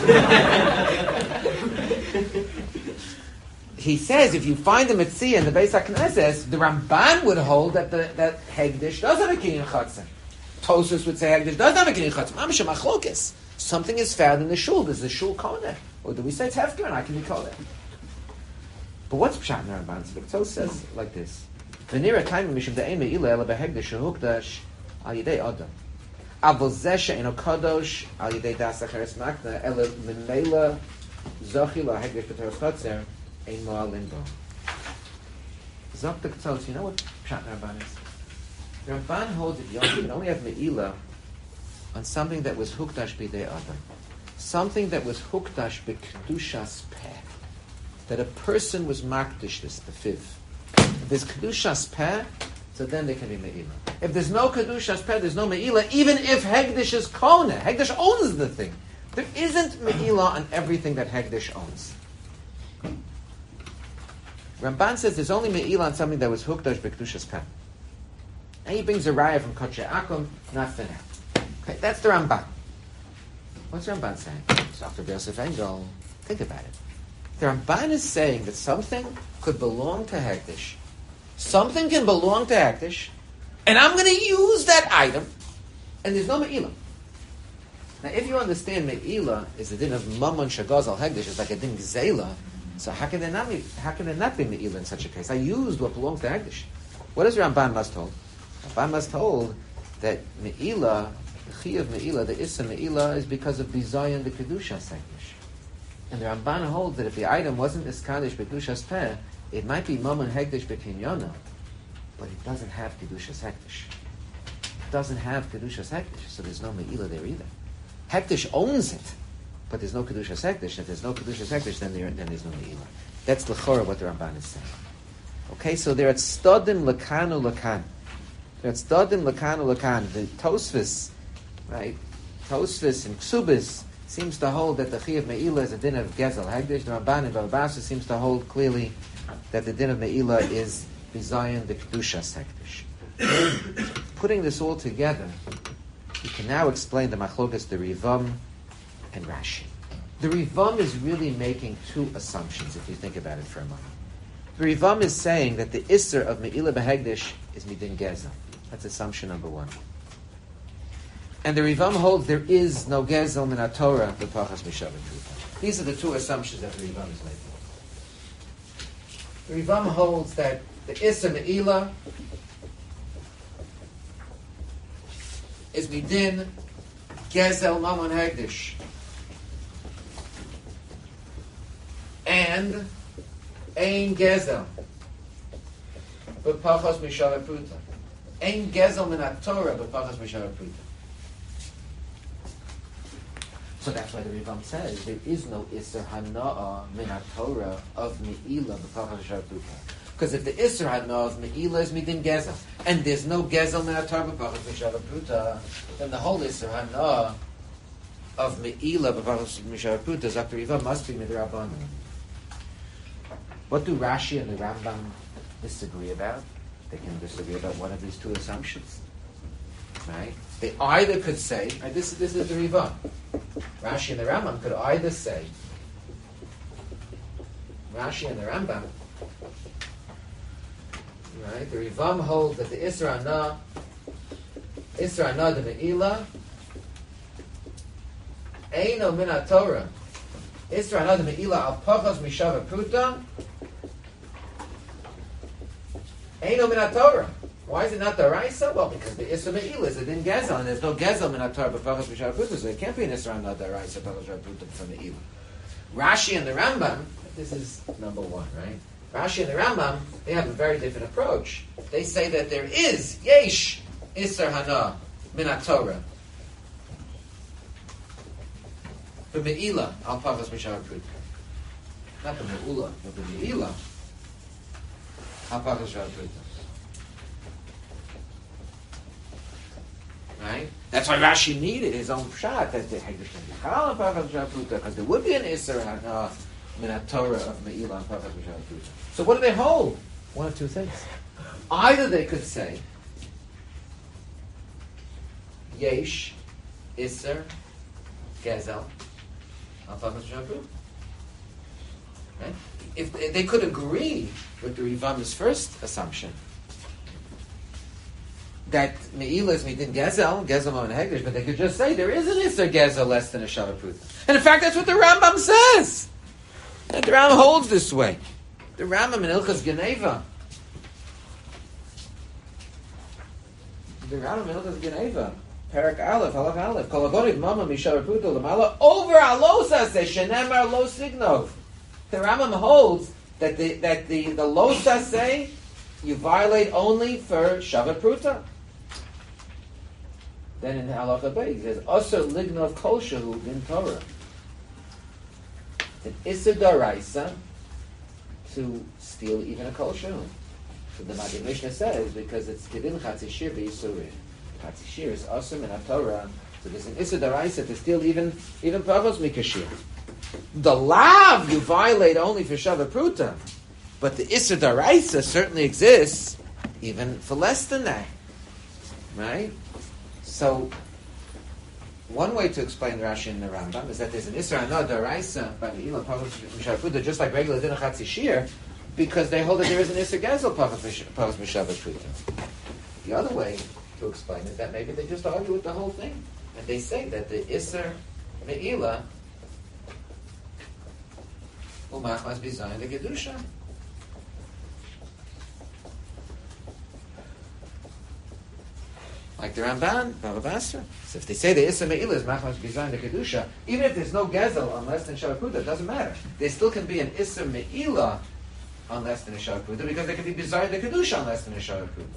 He says if you find the Metzia in the Beis HaKnesses, the Ramban would hold that Hegdish does have a kinyan chatzah. Tosfos would say Hegdish does have a kinyan chatzah. Mamish machlokes. Something is found in the shul. Does the shul koneh? Or do we say it's hefker and I can be koneh? But what's pshat in the Ramban? So the Ktos says like this: V'nira time mishum de'ein me'ila ela behegdish shehukdash al yidei adam. Avol zesha eno kadosh al yidei das acheres makna ela minmela zochi la hegdish b'teros chotzer ein mo'alin bo. Zok the Ktos, you know what pshat Ramban is? The Ramban holds that you can only have me'ila on something that was hukdash b'dei adam, something that was hukdash b'kedushas peh, that a person was makdish this the fifth. If there's kedushas peh, so then there can be me'ila. If there's no kedushas peh, there's no me'ila, even if hegdish is koneh. Hegdish owns the thing. There isn't me'ila on everything that hegdish owns. Ramban says there's only me'ila on something that was hukdash b'kedushas peh. And he brings a raya from Kodshe Akum, not for now. Okay, that's the Ramban. What's the Ramban saying? Dr. Yosef Engel, think about it. The Ramban is saying that something could belong to Hekdesh. Something can belong to Hekdesh, and I'm going to use that item, and there's no Me'ila. Now, if you understand Me'ila is the din of Mammon Shagaz al Hekdesh, it's like a din Gzela, so how can there not be Me'ila in such a case? I used what belongs to Hekdesh. What does Ramban must hold? Ramban must hold that Me'ila, the Chi of Me'ila, the Issa Me'ila, is because of Bizayan the Kedusha Hekdesh. And the Ramban holds that if the item wasn't Iskadish B'Kedushas Peh, it might be Mammon Hekdesh B'Kinyana, but it doesn't have Kedushas Hekdesh. It doesn't have Kedushas Hekdesh, so there's no Me'ila there either. Hekdesh owns it, but there's no Kedushas Hekdesh. If there's no Kedushas Hekdesh, then there's no Me'ila. That's L'chora what the Ramban is saying. Okay, so they're at Stodim Lakanu Lakan. They're at Stodim Lakanu Lakan. The Tosfos, right? Tosfos and Ksubis seems to hold that the Chi of Me'ila is a din of Gezel Hegdish. The Ramban in Bava Basra seems to hold clearly that the din of Me'ila is Bizayan the Kedushas Hekdesh. Putting this all together, you can now explain the Machlokas, the Rivam and Rashi. The Rivam is really making two assumptions, if you think about it for a moment. The Rivam is saying that the Isser of Me'ila B'Hegdish is Midin Gezel. That's assumption number one. And the Rivam holds there is no gezel min Torah b'pachas mishavet pruta. These are the two assumptions that the Rivam is making. The Rivam holds that the Isser Me'ilah is midin gezel mamon hegdish, and ein gezel b'pachas mishavet pruta. Ein gezel min Torah b'pachas mishavet pruta. So that's why the Rivam says there is no Isser Hana'ah min Torah of Me'ilah b'pachas mishavet pruta. Because if the Isser Hana'ah of Me'ilah is midin gezel, and there's no gezel min Torah b'pachas mishavet pruta, then the whole Isser Hana'ah of Me'ilah b'pachas mishavet pruta, Zakta Rivam, must be midrabanan. What do Rashi and the Rambam disagree about? They can disagree about one of these two assumptions, right? They either could say, right, this is the Rivam. Rashi and the Rambam could either say, Rashi and the Rambam, right? The Rivam holds that the Isra Ana de Me'ilah, Eino min Torah, Isra Ana de Me'ilah al Pachas Mishavet Pruta, Eino min Torah. Why is it not the Raisa? Well, because the Isra Me'ilah is a din gezel, and there's no gezel min Torah b'Pachas Mishavet Pruta, so it can't be an Isra Ana de Raisa Pachas Mishavet Pruta from Me'ilah. Rashi and the Rambam, this is number one, right? Rashi and the Rambam, they have a very different approach. They say that there is yesh Isser Hana min Torah the Me'ilah al Pachas Mishavet Pruta. Not the Me'ula, but the Me'ilah al Pachas Mishavet Pruta. Right? That's why Rashi needed his own shot that the Hegdish can be Chal al Pachas Mishavet Pruta, because there would be an Isser Hana min Torah of Me'ilah al Pachas Mishavet Pruta. So what do they hold? One of two things. Either they could say Yesh Isser Gezel al Pachas Mishavet Pruta. Right? If they could agree with the Rivam's first assumption that Me'ilah is midin gezel mon hegdish, but they could just say there is an Isser gezel less than a Shavat Pruta. And in fact, that's what the Rambam says. And the Rambam holds this way. The Rambam in Ilchas Geneva. The Rambam in Ilchas Geneva. Perak Aleph, Halach Aleph. Kol hagorid mama mishavet pruta l'mala over alosa se shenemar lo signov. The Rambam holds that the losa say you violate only for shavat pruta. Then in Halacha Beit, he says, Asr lignov kol shehu bin Torah. It's an Issa Daraisa to steal even a kol shehu. So the Maggid Mishnah says, because it's Kedin Chatzi Shir B'Yisurin. Chatzi Shir is Asr min HaTorah, so there's an Issa Daraisa to steal even Pavos Mikashir. The Lav you violate only for Shavat Pruta, but the Issa Daraisa certainly exists even for less than that. Right? So, one way to explain Rashi and the Rambam is that there's an Isra Hana Daraisa by the Ilah Pavos Mishavet Pruta, just like regular Din Chatzi Shir, because they hold that there is an Isra Gezel Pavos Mishavet Pruta. The other way to explain is that maybe they just argue with the whole thing, and they say that the Isra Me'ilah Umach must be Zion the Kedusha. Like the Ramban, Baba Basra. So if they say the Issa Me'ilah is Machmas Bizayin the Kedusha, even if there's no Gezel on less than Shavat Pruta, it doesn't matter. There still can be an Issa Me'ilah on less than a Shavat Pruta, because there can be Bizayin the Kedusha on less than a Shavat Pruta.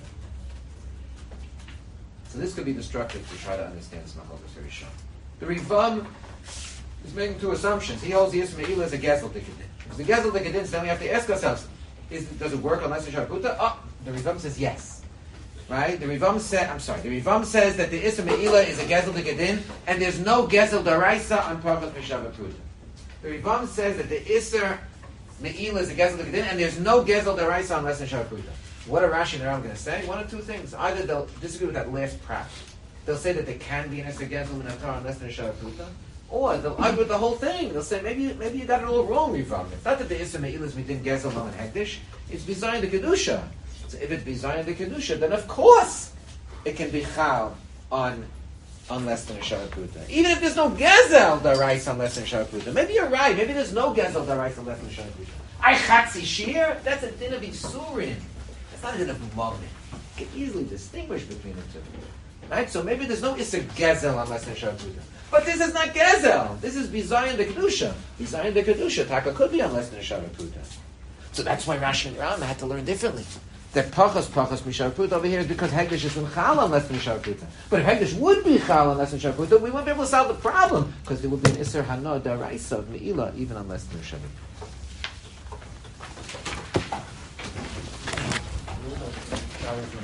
So this could be destructive to try to understand this Machlokes Rishon. The Rivam is making two assumptions. He holds the Issa Me'ilah as a Gezel Dikadin. If the Gezel Dikadin, then we have to ask ourselves, does it work on less than Shavat Pruta? Oh, the Rivam says yes. Right? The Rivam says that the Isra Me'ilah is a Gezel Dikadin, and there's no Gezel Daraisa on Pavos Mishavet Pruta. The Rivam says that the Isra Me'ilah is a Gezel Dikadin, and there's no Gezel Daraisa on less than Shavat Pruta. What are Rashi and the Rambam going to say? One of two things. Either they'll disagree with that last prat. They'll say that there can be an Isra Gezel Minatar on less than Shavat Pruta, or they'll argue with the whole thing. They'll say, maybe you got it all wrong, Rivam. It's not that the Isra Me'ilah is within Gezel Mon Hektish, it's Bizayin the Kedusha. So if it's Bizayin the Kedusha, then of course it can be Chal on on less than a Sharapruta. Even if there's no Gezel Darais on less than a Sharapruta. Maybe you're right. Maybe there's no Gezel Darais on less than a Sharapruta. I Chatzi Shir, that's a din of Yisurin. That's not a din of Moment. You can easily distinguish between the two. Right? So maybe there's no Issa Gezel on less than a Sharapruta. But this is not Gezel. This is Bizayin the Kedusha. Bizayin the Kedusha. Taka could be on less than a Sharapruta. So that's why Rashi and Rambam had to learn differently. That Pachas Misharput over here is because Hegdish is in Chal on less than Misharputa. But if Hegdish would be Chal on less than Misharputa, we wouldn't be able to solve the problem because there would be an Isser Hana Daraisa of Me'ila even on less than Misharputa.